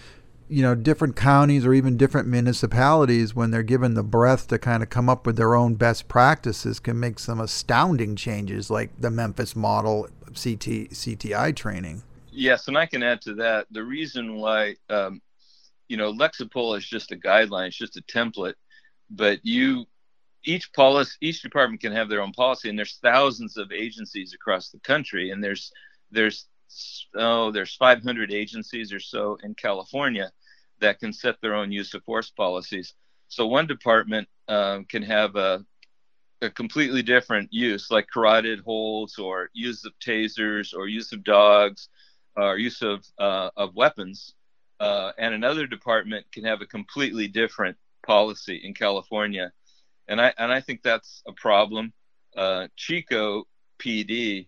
you know, different counties or even different municipalities, when they're given the breath to kind of come up with their own best practices, can make some astounding changes, like the Memphis model of C T, C T I training. Yes, and I can add to that. The reason why, um, you know, Lexipol is just a guideline, it's just a template, but you, each policy, each department can have their own policy, and there's thousands of agencies across the country, and there's, there's, oh, there's five hundred agencies or so in California that can set their own use of force policies. So one department um, can have a, a completely different use, like carotid holds, or use of tasers, or use of dogs, or use of uh, of weapons, uh, and another department can have a completely different policy in California, and I and I think that's a problem. Uh, Chico P D,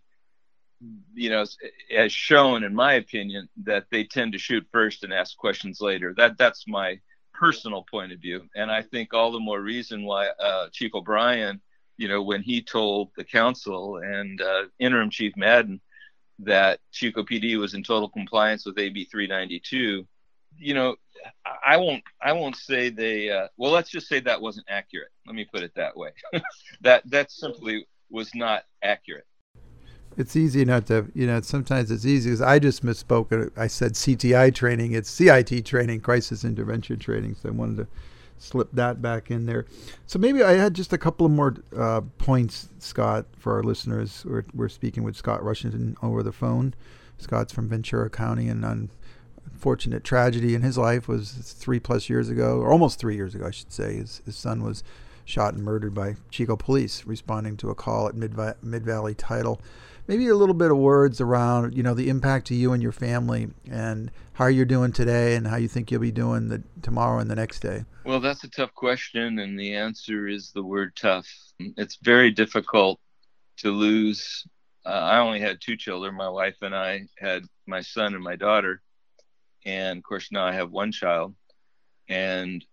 you know, has shown, in my opinion, that they tend to shoot first and ask questions later. That that's my personal point of view, and I think all the more reason why uh, Chief O'Brien, you know, when he told the council and uh, Interim Chief Madden that Chico P D was in total compliance with A B three ninety-two, you know, I won't I won't say they. Uh, well, let's just say that wasn't accurate. Let me put it that way. that that simply was not accurate. It's easy not to, you know, sometimes it's easy because I just misspoke. I said C T I training. It's C I T training, crisis intervention training. So I wanted to slip that back in there. So maybe I had just a couple of more uh, points, Scott, for our listeners. We're, we're speaking with Scott Rushington over the phone. Scott's from Ventura County, and an unfortunate tragedy in his life was three plus years ago, or almost three years ago, I should say. His, his son was shot and murdered by Chico police responding to a call at Mid Mid-Valley Title. Maybe a little bit of words around, you know, the impact to you and your family, and how you're doing today and how you think you'll be doing the tomorrow and the next day. Well, that's a tough question, and the answer is the word tough. It's very difficult to lose. Uh, I only had two children. My wife and I had my son and my daughter, and of course now I have one child. And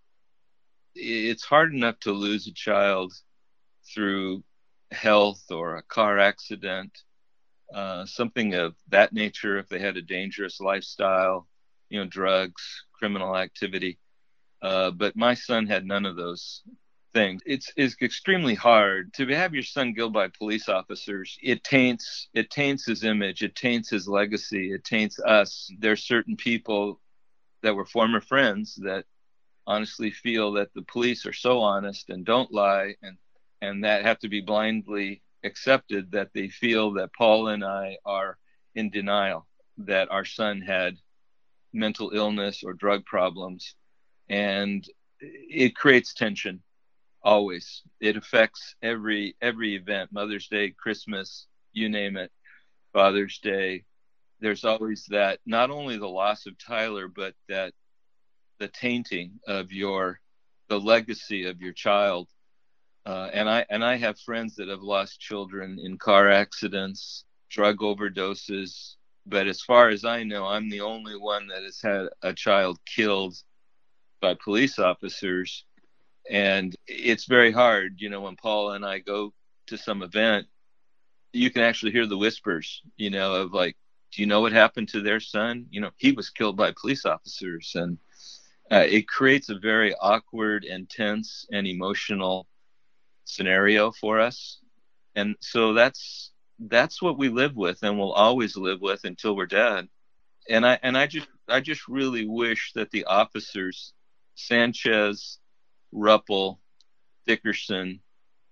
it's hard enough to lose a child through health or a car accident, uh, something of that nature, if they had a dangerous lifestyle, you know, drugs, criminal activity. Uh, but my son had none of those things. It's, it's extremely hard to have your son killed by police officers. It taints, it taints his image. It taints his legacy. It taints us. There's certain people that were former friends that honestly feel that the police are so honest and don't lie, and and that have to be blindly accepted, that they feel that Paul and I are in denial that our son had mental illness or drug problems. And it creates tension always. It affects every every event, Mother's Day, Christmas, you name it, Father's Day. There's always that, not only the loss of Tyler, but that the tainting of your, the legacy of your child. Uh, and I and I have friends that have lost children in car accidents, drug overdoses. But as far as I know, I'm the only one that has had a child killed by police officers. And it's very hard, you know, when Paul and I go to some event, you can actually hear the whispers, you know, of like, do you know what happened to their son? You know, he was killed by police officers. And uh, it creates a very awkward and tense and emotional scenario for us. And so that's that's what we live with and will always live with until we're dead. And I and I just I just really wish that the officers, Sanchez, Ruppel, Dickerson,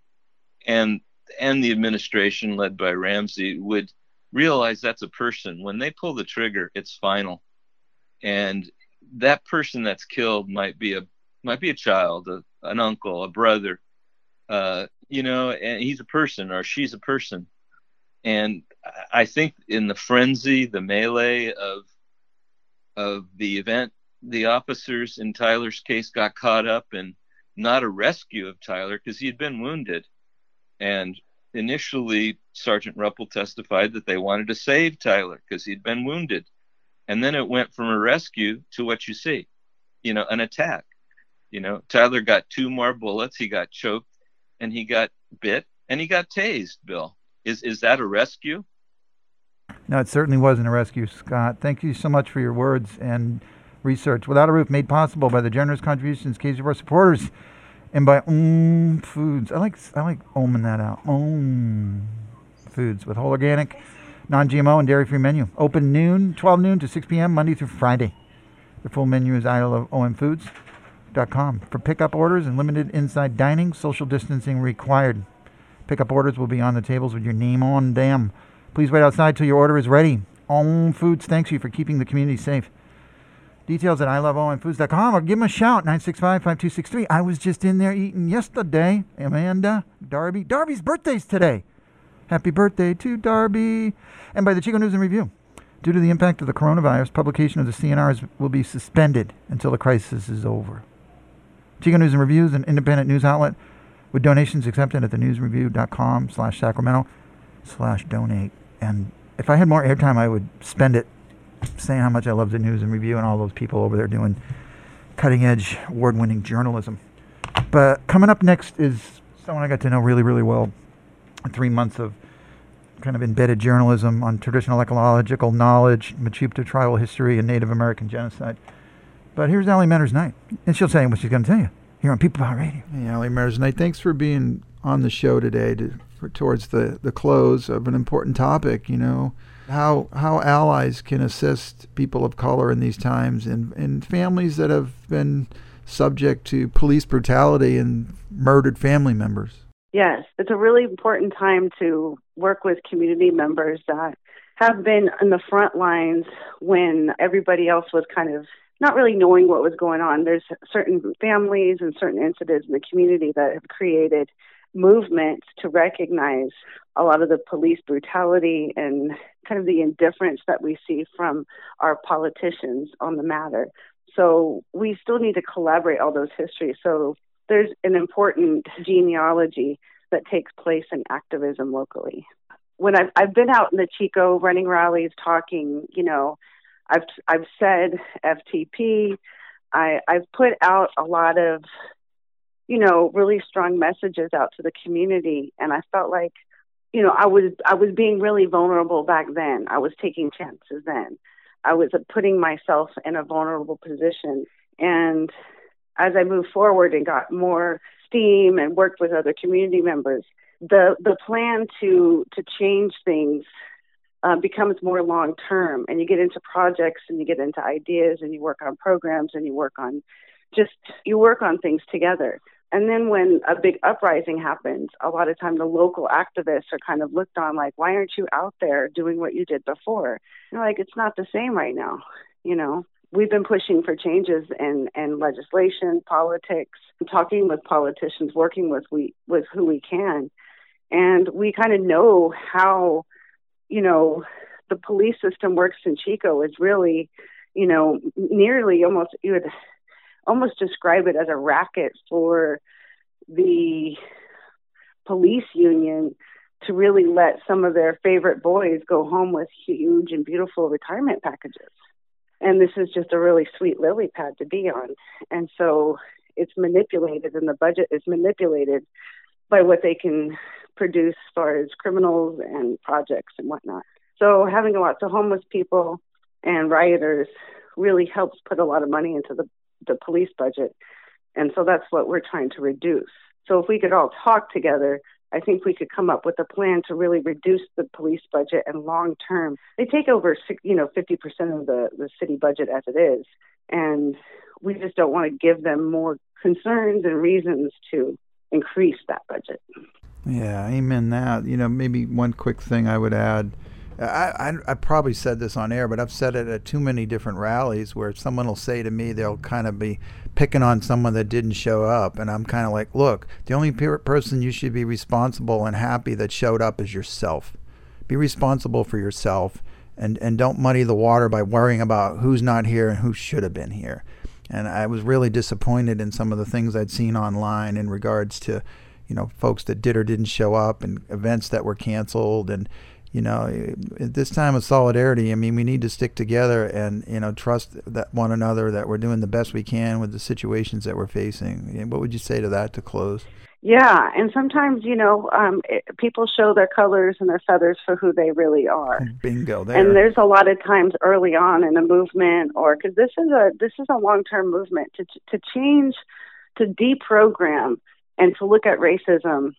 and and the administration led by Ramsey would realize that's a person. When they pull the trigger, it's final. And that person that's killed might be a might be a child, a, an uncle, a brother, uh, you know, and he's a person or she's a person. And I think in the frenzy, the melee of of the event, the officers in Tyler's case got caught up in not a rescue of Tyler because he had been wounded. And initially, Sergeant Ruppel testified that they wanted to save Tyler because he'd been wounded. And then it went from a rescue to what you see, you know, an attack. You know, Tyler got two more bullets. He got choked and he got bit and he got tased, Bill. Is is that a rescue? No, it certainly wasn't a rescue, Scott. Thank you so much for your words. And research. Without a Roof, made possible by the generous contributions of K Z four supporters and by Om Foods. I like I like oming that out. Om Foods with whole organic, non-G M O, and dairy-free menu. Open noon, twelve noon to six p.m. Monday through Friday. The full menu is I love O M foods dot com. For pickup orders and limited inside dining, social distancing required. Pickup orders will be on the tables with your name on them. Please wait outside till your order is ready. Om Foods thanks you for keeping the community safe. Details at I love O M foods dot com or give them a shout, nine six five, five two six three. I was just in there eating yesterday. Amanda, Darby. Darby's birthday's today. Happy birthday to Darby. And by the Chico News and Review. Due to the impact of the coronavirus, publication of the C N Rs will be suspended until the crisis is over. Chico News and Review is an independent news outlet with donations accepted at the newsreview dot com slash Sacramento slash donate. And if I had more airtime, I would spend it saying how much I love the News and Review and all those people over there doing cutting-edge, award-winning journalism. But coming up next is someone I got to know really, really well. Three months of kind of embedded journalism on traditional ecological knowledge, Mechoopda tribal history, and Native American genocide. But here's Allie Metters Knight, and she'll say what she's going to tell you here on People Power Radio. Hey, Allie Metters Knight, thanks for being on the show today to, for, towards the, the close of an important topic, you know, how how allies can assist people of color in these times and, and families that have been subject to police brutality and murdered family members. Yes, it's a really important time to work with community members that have been in the front lines when everybody else was kind of not really knowing what was going on. There's certain families and certain incidents in the community that have created movements to recognize a lot of the police brutality and kind of the indifference that we see from our politicians on the matter. So we still need to collaborate all those histories. So there's an important genealogy that takes place in activism locally. When I've, I've been out in the Chico running rallies talking, you know, I've I've said F T P, I, I've put out a lot of, you know, really strong messages out to the community, and I felt like, you know, I was I was being really vulnerable back then. I was taking chances then. I was putting myself in a vulnerable position, and as I moved forward and got more steam and worked with other community members, the the plan to to change things uh, becomes more long term, and you get into projects and you get into ideas and you work on programs and you work on just you work on things together. And then when a big uprising happens, a lot of time the local activists are kind of looked on like, why aren't you out there doing what you did before? And like, it's not the same right now, you know. We've been pushing for changes in, in legislation, politics, talking with politicians, working with we with who we can. And we kind of know how, you know, the police system works in Chico is really, you know, nearly almost, you would almost describe it as a racket for the police union to really let some of their favorite boys go home with huge and beautiful retirement packages. And this is just a really sweet lily pad to be on. And so it's manipulated, and the budget is manipulated by what they can produce as far as criminals and projects and whatnot. So having lots of homeless people and rioters really helps put a lot of money into the, the police budget. And so that's what we're trying to reduce. So if we could all talk together, I think we could come up with a plan to really reduce the police budget and long term. They take over, you know, fifty percent of the, the city budget as it is. And we just don't want to give them more concerns and reasons to increase that budget. Yeah, amen that. You know, maybe one quick thing I would add. I, I I probably said this on air, but I've said it at too many different rallies where someone will say to me, they'll kind of be picking on someone that didn't show up. And I'm kind of like, look, the only per- person you should be responsible and happy that showed up is yourself. Be responsible for yourself, and, and don't muddy the water by worrying about who's not here and who should have been here. And I was really disappointed in some of the things I'd seen online in regards to, you know, folks that did or didn't show up and events that were canceled. And you know, at this time of solidarity, I mean, we need to stick together and, you know, trust that one another, that we're doing the best we can with the situations that we're facing. What would you say to that to close? Yeah, and sometimes, you know, um, it, people show their colors and their feathers for who they really are. Bingo there. And there's a lot of times early on in a movement, or because this is a this is a long-term movement to to change, to deprogram, and to look at racism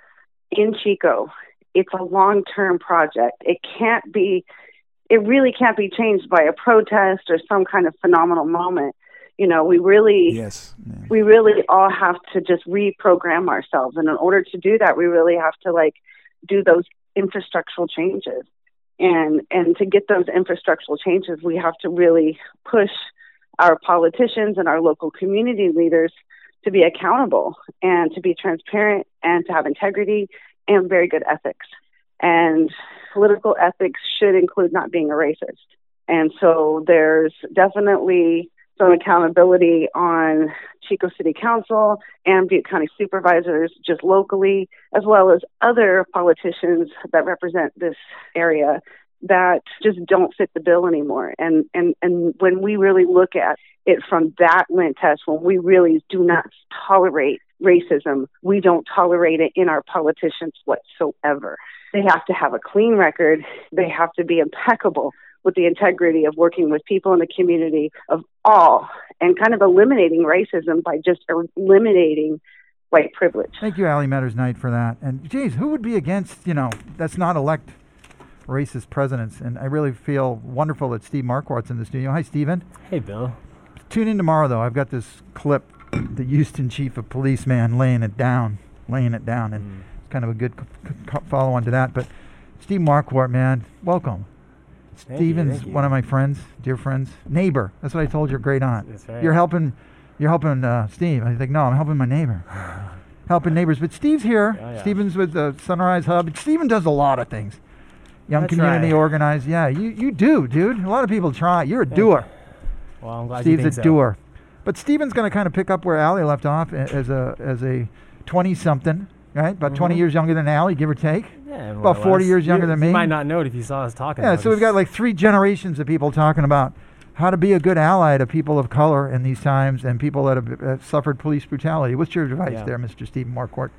in Chico. It's a long-term project. It can't be, it really can't be changed by a protest or some kind of phenomenal moment. You know, we really, yes. we really all have to just reprogram ourselves. And in order to do that, we really have to like do those infrastructural changes. And, and to get those infrastructural changes, we have to really push our politicians and our local community leaders to be accountable and to be transparent and to have integrity and very good ethics. And political ethics should include not being a racist. And so there's definitely some accountability on Chico City Council and Butte County supervisors just locally, as well as other politicians that represent this area that just don't fit the bill anymore. And and and when we really look at it from that lens test, when we really do not tolerate racism, we don't tolerate it in our politicians whatsoever. They have to have a clean record. They have to be impeccable with the integrity of working with people in the community of all, and kind of eliminating racism by just eliminating white privilege. Thank you, Allie Metters Knight, for that. And geez, who would be against, you know, let's not elect racist presidents? And I really feel wonderful that Steve Marquardt's in the studio. Hi, Steven. Hey, Bill. Tune in tomorrow, though. I've got this clip, the Houston chief of police man laying it down, laying it down, and mm. it's kind of a good c- c- follow-on to that. But Steve Marquardt, man, welcome. Thank Steven's you, thank you. one of my friends, dear friends, neighbor. That's what I told your great aunt. That's right. You're helping, you're helping uh, Steve. I was like, no, I'm helping my neighbor, helping neighbors. But Steve's here. Oh, yeah. Steven's with the Sunrise Hub. Steven does a lot of things. Young That's community right. organized. Yeah, you you do, dude. A lot of people try. You're a Yeah. doer. Well, I'm glad Steve's you think a so. doer. But Steven's going to kind of pick up where Allie left off a- as a as a twenty-something, right? About twenty Mhm. years younger than Allie, give or take. Yeah, more About or forty less. years younger you, than me. You might not know it if you saw us talking. Yeah, about so we've this. got like three generations of people talking about how to be a good ally to people of color in these times and people that have uh, suffered police brutality. What's your advice Yeah. there, Mister Stephen Marquardt?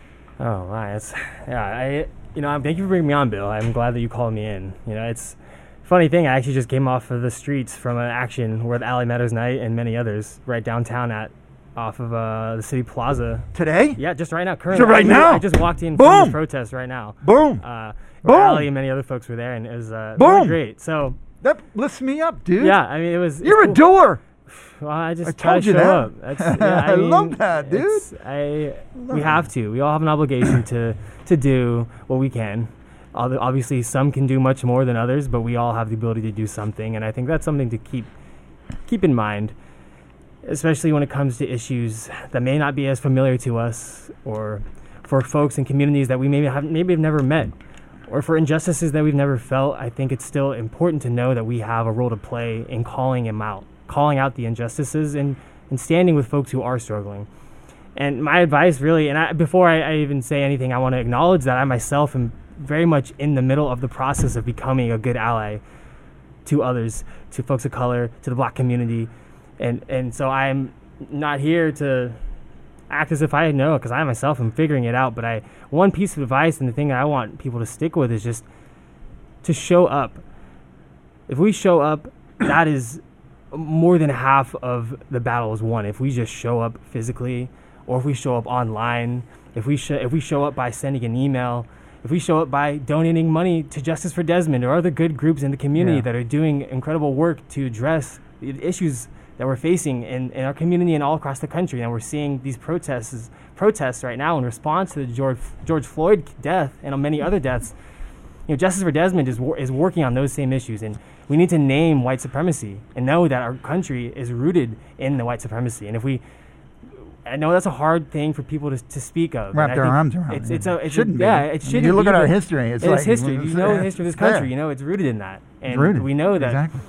Oh, my. It's, yeah, I, you know, I'm, thank you for bringing me on, Bill. I'm glad that you called me in. You know, it's funny thing. I actually just came off of the streets from an action with Allie Metters Knight and many others right downtown at off of uh, the City Plaza. Today? Yeah, just right now. Currently, So right I, now? I just walked in Boom! from this protest right now. Boom! Uh, Boom! Allie and many other folks were there, and it was uh, Boom! really great. So that lifts me up, dude. Yeah, I mean, it was. You're it's a cool. doer. Well, I just I try told to you show that. up. That's, yeah, I, I mean, love that, dude. it's- I Love we it. have to. We all have an obligation to to do what we can. Ob- Obviously, some can do much more than others, but we all have the ability to do something, and I think that's something to keep keep in mind, especially when it comes to issues that may not be as familiar to us, or for folks in communities that we maybe have maybe have never met, or for injustices that we've never felt. I think it's still important to know that we have a role to play in calling them out, calling out the injustices, and, and standing with folks who are struggling. And my advice really, and I, before I, I even say anything, I want to acknowledge that I myself am very much in the middle of the process of becoming a good ally to others, to folks of color, to the Black community. And, and so I'm not here to act as if I know, because I myself am figuring it out. But I one piece of advice, and the thing that I want people to stick with, is just to show up. If we show up, that is more than half of the battle is won. If we just show up physically, or if we show up online, if we sh- if we show up by sending an email, if we show up by donating money to Justice for Desmond or other good groups in the community Yeah. that are doing incredible work to address the issues that we're facing in, in our community and all across the country. And we're seeing these protests protests right now in response to the George George Floyd death and many other deaths. You know, Justice for Desmond is wor- is working on those same issues, and we need to name white supremacy and know that our country is rooted in the white supremacy. And if we, I know that's a hard thing for people to, to speak of. Wrap and I their think arms around It's, it. it's a, it's Shouldn't a, be. yeah, I mean, it shouldn't you look be, at our but history, it's it like- is history. If you know the it's history of this there. country, you know it's rooted in that, and It's rooted. we know that. Exactly.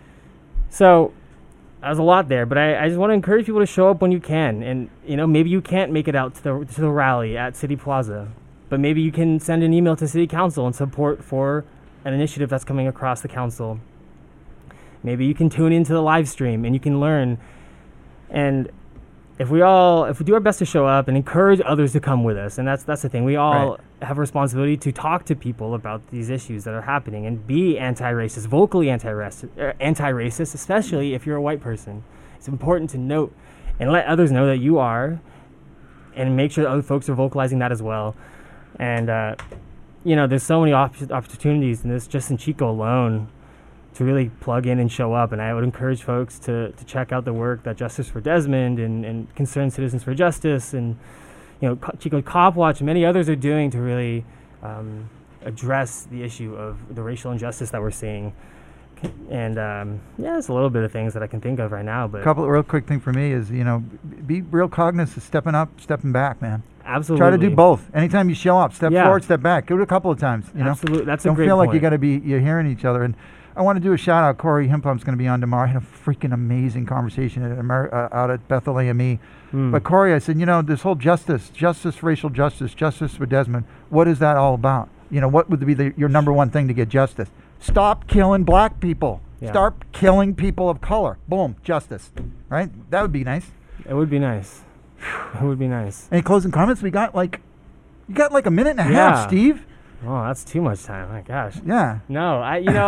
So, there's a lot there, but I, I just want to encourage people to show up when you can. And, you know, maybe you can't make it out to the to the rally at City Plaza, but maybe you can send an email to City Council and support for an initiative that's coming across the council. Maybe you can tune into the live stream and you can learn. And if we all, if we do our best to show up and encourage others to come with us, and that's that's the thing, we all Right. have a responsibility to talk to people about these issues that are happening and be anti-racist, vocally anti-racist, er, anti-racist, especially if you're a white person. It's important to note and let others know that you are, and make sure that other folks are vocalizing that as well. And uh, you know, there's so many op- opportunities in this, just in Chico alone, to really plug in and show up. And I would encourage folks to, to check out the work that Justice for Desmond and, and Concerned Citizens for Justice and, you know, Co- Chico Cop Watch and many others are doing to really um, address the issue of the racial injustice that we're seeing. And um, yeah, there's a little bit of things that I can think of right now. But A couple of real quick thing for me is, you know, be real cognizant of stepping up, stepping back, man. Absolutely. Try to do both. Anytime you show up, step Yeah. forward, step back. Do it a couple of times. You know, Absolutely. That's a Don't great feel like you point. got to be you're hearing each other. And I want to do a shout out. Corey Himpump's going to be on tomorrow. I had a freaking amazing conversation at Amer- uh, out at Bethel A M E. Hmm. But Corey, I said, you know, this whole justice, justice, racial justice, justice for Desmond. What is that all about? You know, what would be the, your number one thing to get justice? Stop killing black people. Yeah. Start killing people of color. Boom, justice. Right? That would be nice. It would be nice. It would be nice. Any closing comments? We got like, you got like a minute and a Yeah. half, Steve. Oh, that's too much time. My gosh. Yeah. No, I. You know,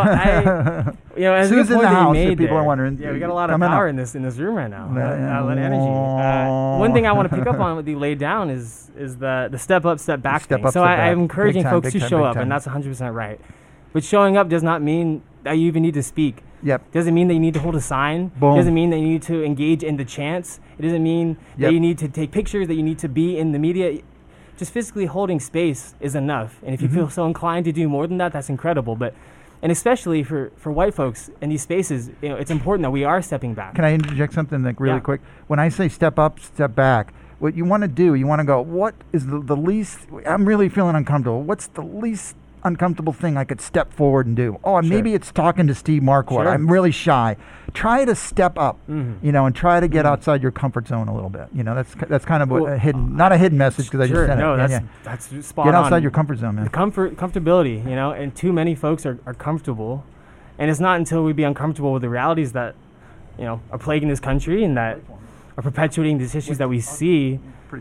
I. You know, as Sue's the in point the that you house, made if people there, are wondering. Yeah, we got a lot of Come on power up. in this in this room right now. Yeah, Uh, yeah. a lot of energy. Uh, one thing I want to pick up on what you laid down is is the the step up, step back Step thing. up, so step I, back. I'm encouraging Big time, folks big to time, show big up, time. and that's one hundred percent right. But showing up does not mean that you even need to speak. Yep. Doesn't mean that you need to hold a sign. Boom. Doesn't mean that you need to engage in the chants. It doesn't mean Yep. that you need to take pictures. That you need to be in the media. Just physically holding space is enough. And if you Mhm. feel so inclined to do more than that, that's incredible. But, and especially for, for white folks in these spaces, you know, it's important that we are stepping back. Can I interject something like really Yeah. quick? When I say step up, step back, what you want to do, you want to go, what is the, the least, I'm really feeling uncomfortable. What's the least uncomfortable thing I could step forward and do? Oh, Sure. maybe it's talking to Steve Marquardt. Sure. I'm really shy. Try to step up, Mhm. you know, and try to get Mhm. outside your comfort zone a little bit. You know, that's that's kind of what Well, a hidden, not a hidden message because I Sure, just said no, it. Yeah, that's yeah. that's spot Get on. outside your comfort zone, man. The comfort, comfortability, you know, and too many folks are, are comfortable, and it's not until we be uncomfortable with the realities that, you know, are plaguing this country and that are perpetuating these issues that we see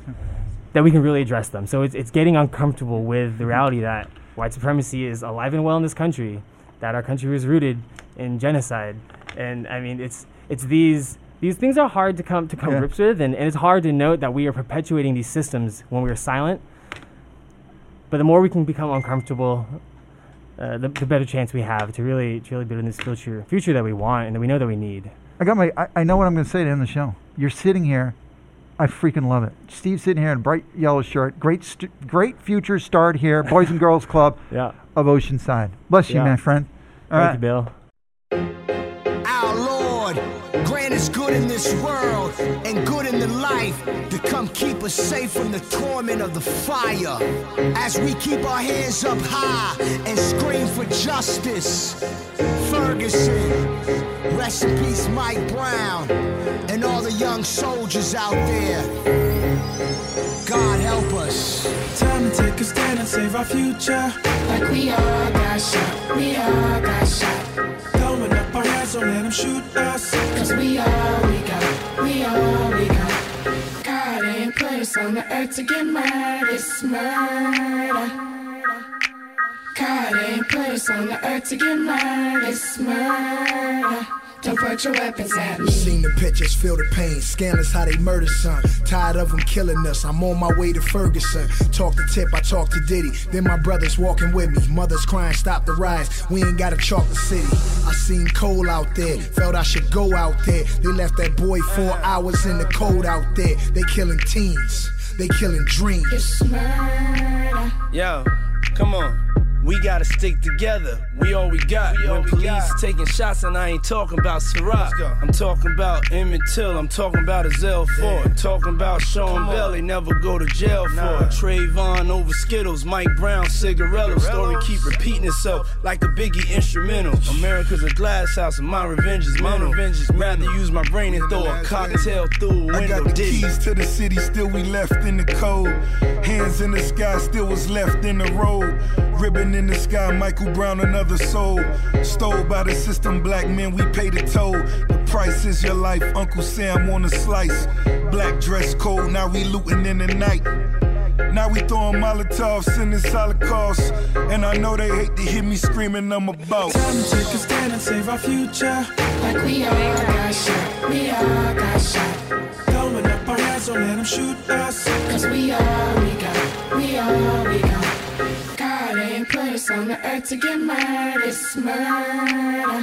that we can really address them. So it's it's getting uncomfortable with the reality that white supremacy is alive and well in this country, that our country was rooted in genocide, and I mean it's it's these. These things are hard to come to come Yeah. grips with, and, and it's hard to note that we are perpetuating these systems when we are silent. But the more we can become uncomfortable, uh, the, the better chance we have to really, to really build in this future, future that we want and that we know that we need. I got my. I, I know what I'm going to say to end the show. You're sitting here. I freaking love it. Steve's sitting here in a bright yellow shirt. Great, st- great future start here. Boys and Girls Club Yeah. of Oceanside. Bless you, Yeah. my friend. All Thank right. you, Bill. Our Lord, grant us good in this world and good in the life to come keep us safe from the torment of the fire. As we keep our hands up high and scream for justice. Ferguson, rest in peace, Mike Brown, and all the young soldiers out there. God help us. Time to take a stand and save our future. Like we all got shot, we all got shot. Throwing up our hands, don't let them shoot us. Cause we all we got, we all we got. God ain't put us on the earth to get murdered, it's murder. God ain't put us on the earth to get murdered, it's murder. Don't put your weapons at me. Seen the pictures, feel the pain. Scandalous how they murder son. Tired of them killing us. I'm on my way to Ferguson. Talk to Tip, I talk to Diddy. Then my brothers walking with me. Mothers crying, stop the riots. We ain't gotta chalk the city. I seen Cole out there. Felt I should go out there. They left that boy four hours in the cold out there. They killing teens. They killing dreams. It's murder. Yo, come on. We gotta stick together. We all we got. We when police got. taking shots, and I ain't talking about Ciroc. I'm talking about Emmett Till. I'm talking about Azell Ford. I'm talking about Sean Bell. They never go to jail nah. for it. Trayvon over Skittles. Mike Brown cigarillos. Story keep repeating itself like a Biggie instrumental. America's a glass house, and my revenge is mental. My revenge is rather use my brain and throw a cocktail through a window. I got the keys to the city, still we left in the cold. Hands in the sky, still was left in the road. Ribbon in the sky, Michael Brown, another soul. Stole by the system, black men, we pay the toll. The price is your life? Uncle Sam on a slice. Black dress code, now we looting in the night. Now we throwing Molotovs, sending solid calls. And I know they hate to hear me screaming I'm a boss. Time to take a stand and save our future. Like we all got shot, we all got shot. Throwing up our hands, don't let them shoot us. Cause we all we got, we all we got. God ain't put us on the earth to get murdered, it's murder.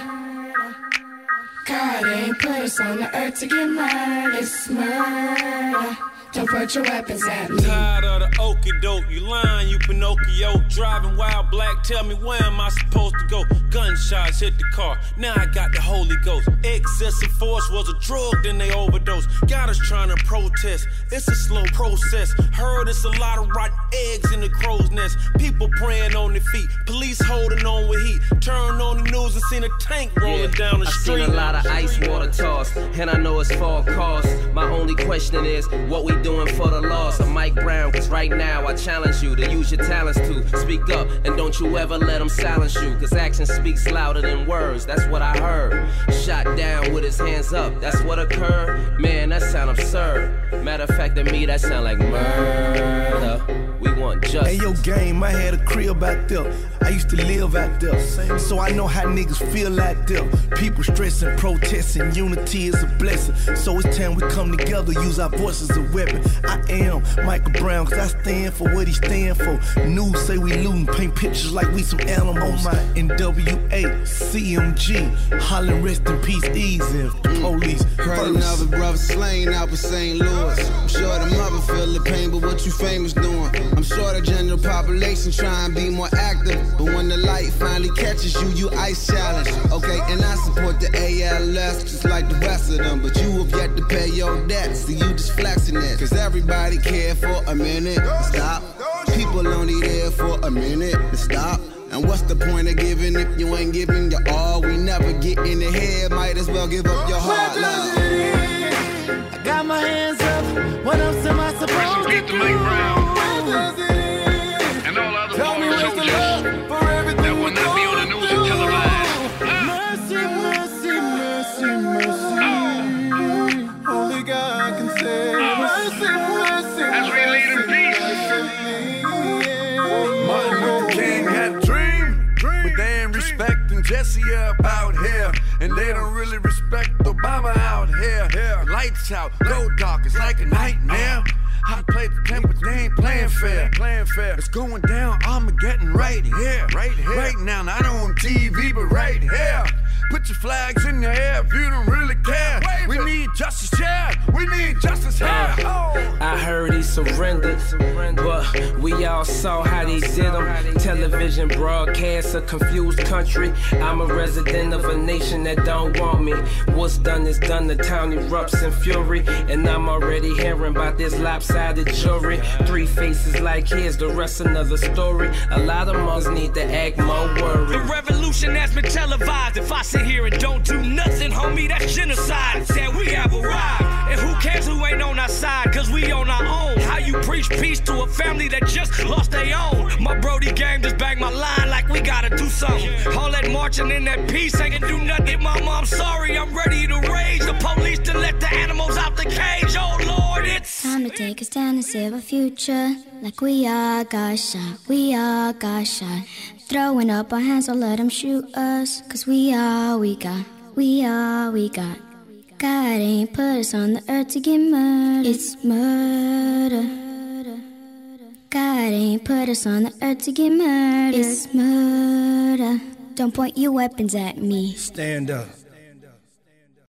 God ain't put us on the earth to get murdered, it's murder. Don't put your weapons at me. Tired of the okie doke, you lying, you Pinocchio. Driving wild black, tell me where am I supposed to go? Gunshots hit the car, now I got the Holy Ghost. Excessive force was a drug, then they overdosed. Got us trying to protest, it's a slow process. Heard it's a lot of rotten eggs in the crow's nest. People praying on their feet, police holding on with heat. Turn on the news and seen a tank rolling yeah, down the I street. I seen a lot of ice water tossed, and I know it's for a cause. My only question is, what we doing for the loss of Mike Brown? Cause right now I challenge you to use your talents to speak up, and don't you ever let them silence you. Cause action speaks louder than words, that's what I heard. Shot down with his hands up, that's what occurred. Man, that sound absurd. Matter of fact, to me that sound like murder. We want justice. Hey yo, game, I had a crib out there. I used to live out there, so I know how niggas feel out there. People stressing, protesting, unity is a blessing. So it's time we come together, use our voices as a weapon. I am Michael Brown, cause I stand for what he stand for. News say we lootin', paint pictures like we some animals. My N W A, C M G, hollering rest in peace, easy. The police Heard another brother slain out in Saint Louis. I'm sure the mother feel the pain, but what you famous doing? I'm sure the general population try and be more active, but when the light finally catches you, you ice challenge. Okay, and I support the A L S just like the rest of them, but you have yet to pay your debts, so you just flexing it. Cause everybody care for a minute to stop. People only there for a minute to stop. And what's the point of giving if you ain't giving your all? We never get in the head, might as well give up your heart. Love. I got my hands up, what else am I supposed to do? Where does it end? And all other Tell me where's the love for everything that will not be on the news and televised. Mercy, mercy, mercy, mercy. Oh. Only God can say oh. mercy, mercy, as we lead in peace. Martin Luther King had a dream, dream, but they ain't respecting Jesse up out here, and they don't really respect Obama out here. Yeah. Lights out, go dark, it's like a nightmare. I play the game, but they ain't playing fair. Playing fair. It's going down, Armageddon right here, right here, right now. Not on T V, but right here. Put your flags in the air if you don't really care. We need justice here. We need justice here. Oh. I heard he surrendered, but we all saw how they did him. Television broadcasts a confused country. I'm a resident of a nation that don't want me. What's done is done. The town erupts in fury, and I'm already hearing about this lopsided jury. Three faces like his, the rest another story. A lot of us need to act more worried. The revolution has been televised. If I sit here and don't do nothing, homie, that's genocide. Said we have arrived, and who cares who ain't on our side, cause we on our own. How you preach peace to a family that just lost their own? My Brody gang just bagged my line like we gotta do something. All that marching in that peace ain't gonna do nothing. Mama, I'm sorry, I'm ready to raise the police to let the animals out the cage. Oh Lord, it's time to take a stand and save a future. Like we all got shot, we all got shot. Throwing up our hands, don't let them shoot us. Cause we all we got, we all we got. God ain't put us on the earth to get murdered, it's murder. God ain't put us on the earth to get murdered, it's murder. Don't point your weapons at me. Stand up.